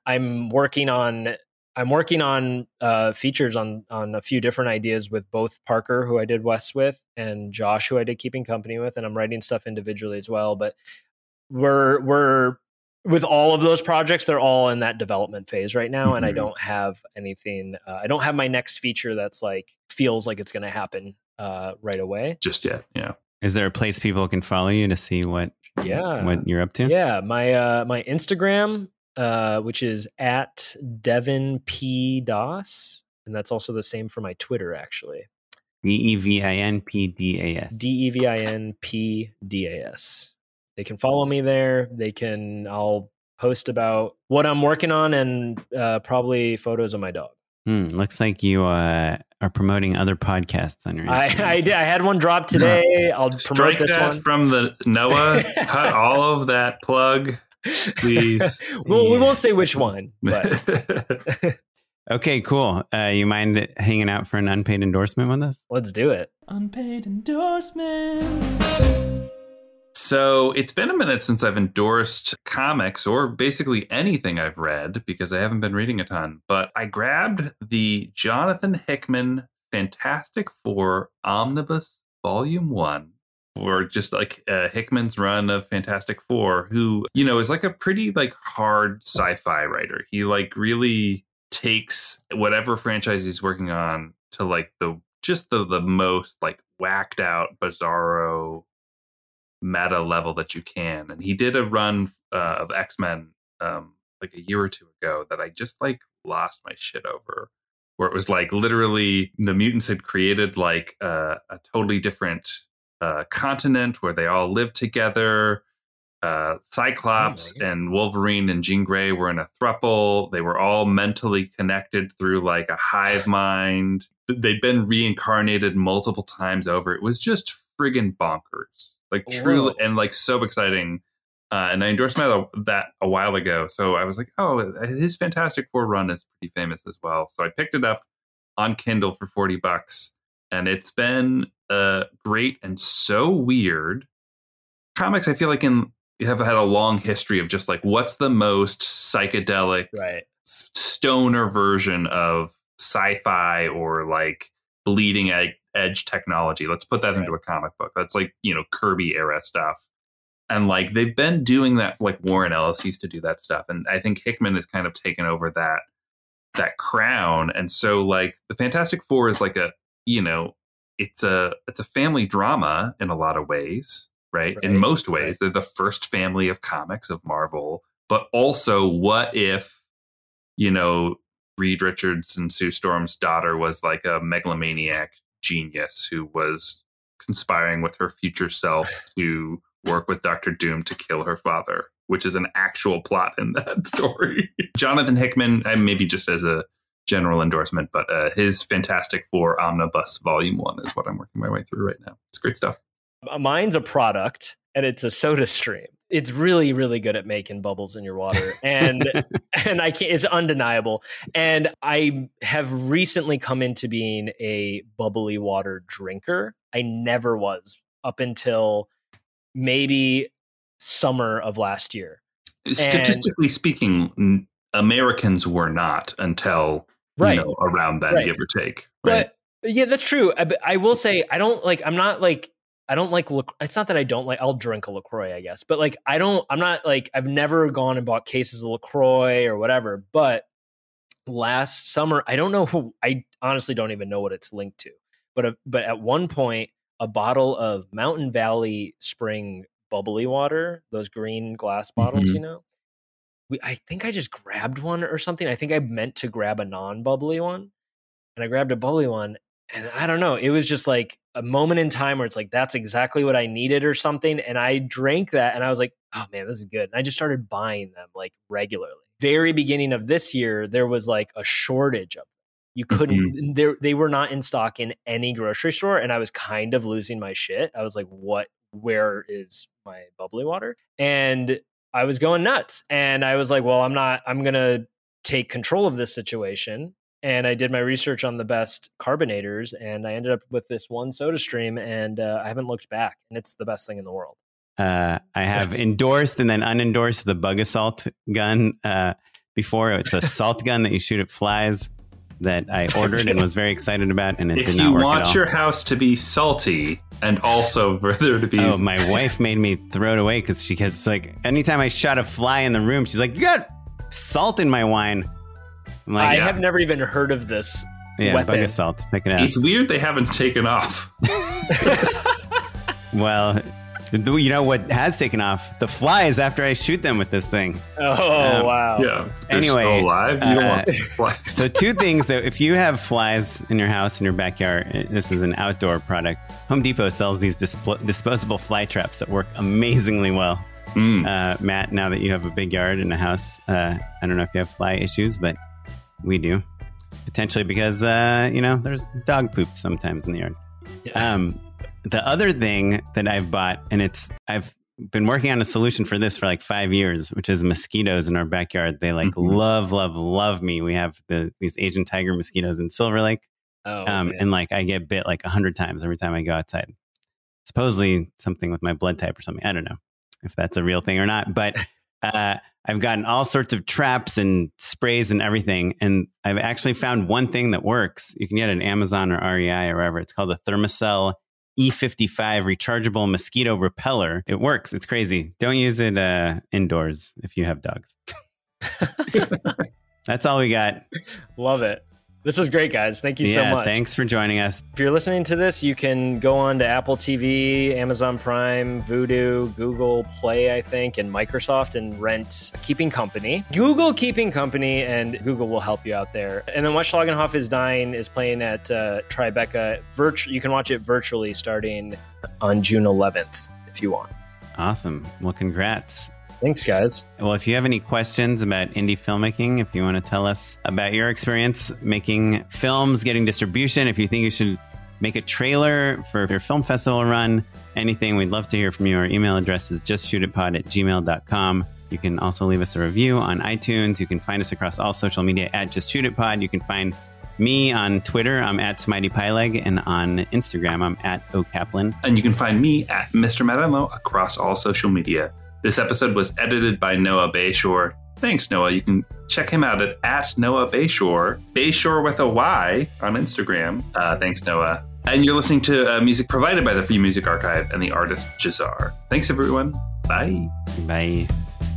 I'm working on features on a few different ideas with both Parker, who I did West with, and Josh, who I did Keeping Company with, and I'm writing stuff individually as well. But we're with all of those projects, they're all in that development phase right now, and I don't have anything. I don't have my next feature that's like feels like it's going to happen right away just yet. Yeah. Is there a place people can follow you to see what you're up to? Yeah, my Instagram, which is at Devin P. Das, and that's also the same for my Twitter, actually. DEVINPDAS. DEVINPDAS. They can follow me there. I'll post about what I'm working on and probably photos of my dog. Looks like you are promoting other podcasts on your Instagram. I did. I had one drop today. I'll promote this one. From the Noah. Cut all of that plug, please. Well, we won't say which one, but okay, cool. You mind hanging out for an unpaid endorsement with us? Let's do it. Unpaid endorsements. So it's been a minute since I've endorsed comics or basically anything I've read because I haven't been reading a ton. But I grabbed the Jonathan Hickman Fantastic Four Omnibus Volume 1, or just like Hickman's run of Fantastic Four, who, is like a pretty like hard sci-fi writer. He like really takes whatever franchise he's working on to like the most like whacked out, bizarro meta level that you can. And he did a run of X-Men like a year or two ago that I just like lost my shit over, where it was like literally the mutants had created like a totally different continent where they all lived together. Cyclops and Wolverine and Jean Grey were in a throuple. They were all mentally connected through like a hive mind. They'd been reincarnated multiple times over. It was just friggin' bonkers. Like truly, and like so exciting. And I endorsed that a while ago. So I was like, oh, his Fantastic Four run is pretty famous as well. So I picked it up on Kindle for $40. And it's been great and so weird. Comics, I feel like have had a long history of just like, what's the most psychedelic stoner version of sci-fi or like bleeding edge technology. Let's put that into a comic book. That's like, Kirby era stuff. And like they've been doing that, like Warren Ellis used to do that stuff. And I think Hickman has kind of taken over that crown. And so like the Fantastic Four is like it's a family drama in a lot of ways, right? In most ways, they're the first family of comics of Marvel. But also, what if, Reed Richards and Sue Storm's daughter was like a megalomaniac genius who was conspiring with her future self to work with Dr. Doom to kill her father, which is an actual plot in that story. Jonathan Hickman, maybe just as a general endorsement, but his Fantastic Four Omnibus Volume 1 is what I'm working my way through right now. It's great stuff. Mine's a product, and it's a Soda Stream. It's really, really good at making bubbles in your water, and I can't. It's undeniable. And I have recently come into being a bubbly water drinker. I never was up until maybe summer of last year. Statistically speaking, Americans were not until around then, give or take. Right? But yeah, that's true. I will say I don't like. I'm not like. I don't like, it's not that I don't like, I'll drink a LaCroix, I guess. But like, I'm not like, I've never gone and bought cases of LaCroix or whatever. But last summer, I don't know I honestly don't even know what it's linked to. But at one point, a bottle of Mountain Valley Spring bubbly water, those green glass bottles, I think I just grabbed one or something. I think I meant to grab a non-bubbly one. And I grabbed a bubbly one. And I don't know, it was just like a moment in time where it's like, that's exactly what I needed or something. And I drank that and I was like, oh man, this is good. And I just started buying them like regularly. Very beginning of this year, there was like a shortage of them. You couldn't, they were not in stock in any grocery store. And I was kind of losing my shit. I was like, where is my bubbly water? And I was going nuts. And I was like, well, I'm going to take control of this situation. And I did my research on the best carbonators, and I ended up with this one Soda Stream, and I haven't looked back. And it's the best thing in the world. I have endorsed and then unendorsed the Bug Assault gun before. It's a salt gun that you shoot at flies that I ordered and was very excited about, and it if did not work at all. If you want your house to be salty and also for there to be... Oh, my wife made me throw it away because she kept like, anytime I shot a fly in the room, she's like, you got salt in my wine. I'm like, I have never even heard of this weapon. Bug of salt. Check it out. It's weird they haven't taken off. Well, you know what has taken off? The flies after I shoot them with this thing. Oh, wow. Yeah. They're anyway, still alive. You don't want flies. So 2 things, though. If you have flies in your house, in your backyard, this is an outdoor product. Home Depot sells these disposable fly traps that work amazingly well. Matt, now that you have a big yard and a house, I don't know if you have fly issues, but we do. Potentially because, there's dog poop sometimes in the yard. Yeah. The other thing that I've bought, and I've been working on a solution for this for like 5 years, which is mosquitoes in our backyard. They love me. We have these Asian tiger mosquitoes in Silver Lake. And like I get bit like 100 times every time I go outside. Supposedly something with my blood type or something. I don't know if that's a real thing or not, but I've gotten all sorts of traps and sprays and everything. And I've actually found one thing that works. You can get it on Amazon or REI or wherever. It's called a Thermacell E55 rechargeable mosquito repeller. It works. It's crazy. Don't use it indoors if you have dogs. That's all we got. Love it. This was great, guys. Thank you so much. Thanks for joining us. If you're listening to this, you can go on to Apple TV, Amazon Prime, Vudu, Google Play, I think, and Microsoft and rent Keeping Company. Google Keeping Company, and Google will help you out there. And then What Schlagenhoff is Dying is playing at Tribeca. You can watch it virtually starting on June 11th if you want. Awesome. Well, congrats. Thanks, guys. Well, if you have any questions about indie filmmaking, if you want to tell us about your experience making films, getting distribution, if you think you should make a trailer for your film festival run, anything, we'd love to hear from you. Our email address is justshootitpod@gmail.com. You can also leave us a review on iTunes. You can find us across all social media at justshootitpod. You can find me on Twitter. I'm at SmiteyPyleg, and on Instagram, I'm at OKaplan. And you can find me at Mr. Matt Enlow across all social media. This episode was edited by Noah Bayshore. Thanks, Noah. You can check him out at Noah Bayshore, Bayshore with a Y on Instagram. Thanks, Noah. And you're listening to music provided by the Free Music Archive and the artist Jazar. Thanks, everyone. Bye. Bye.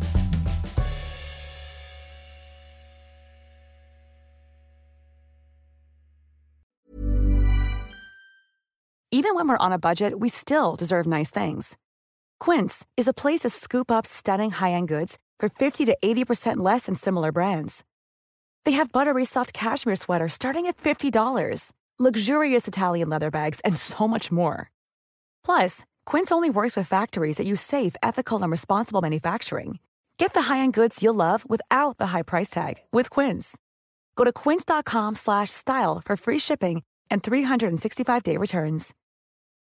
Even when we're on a budget, we still deserve nice things. Quince is a place to scoop up stunning high-end goods for 50 to 80% less than similar brands. They have buttery soft cashmere sweaters starting at $50, luxurious Italian leather bags, and so much more. Plus, Quince only works with factories that use safe, ethical, and responsible manufacturing. Get the high-end goods you'll love without the high price tag with Quince. Go to quince.com/style for free shipping and 365-day returns.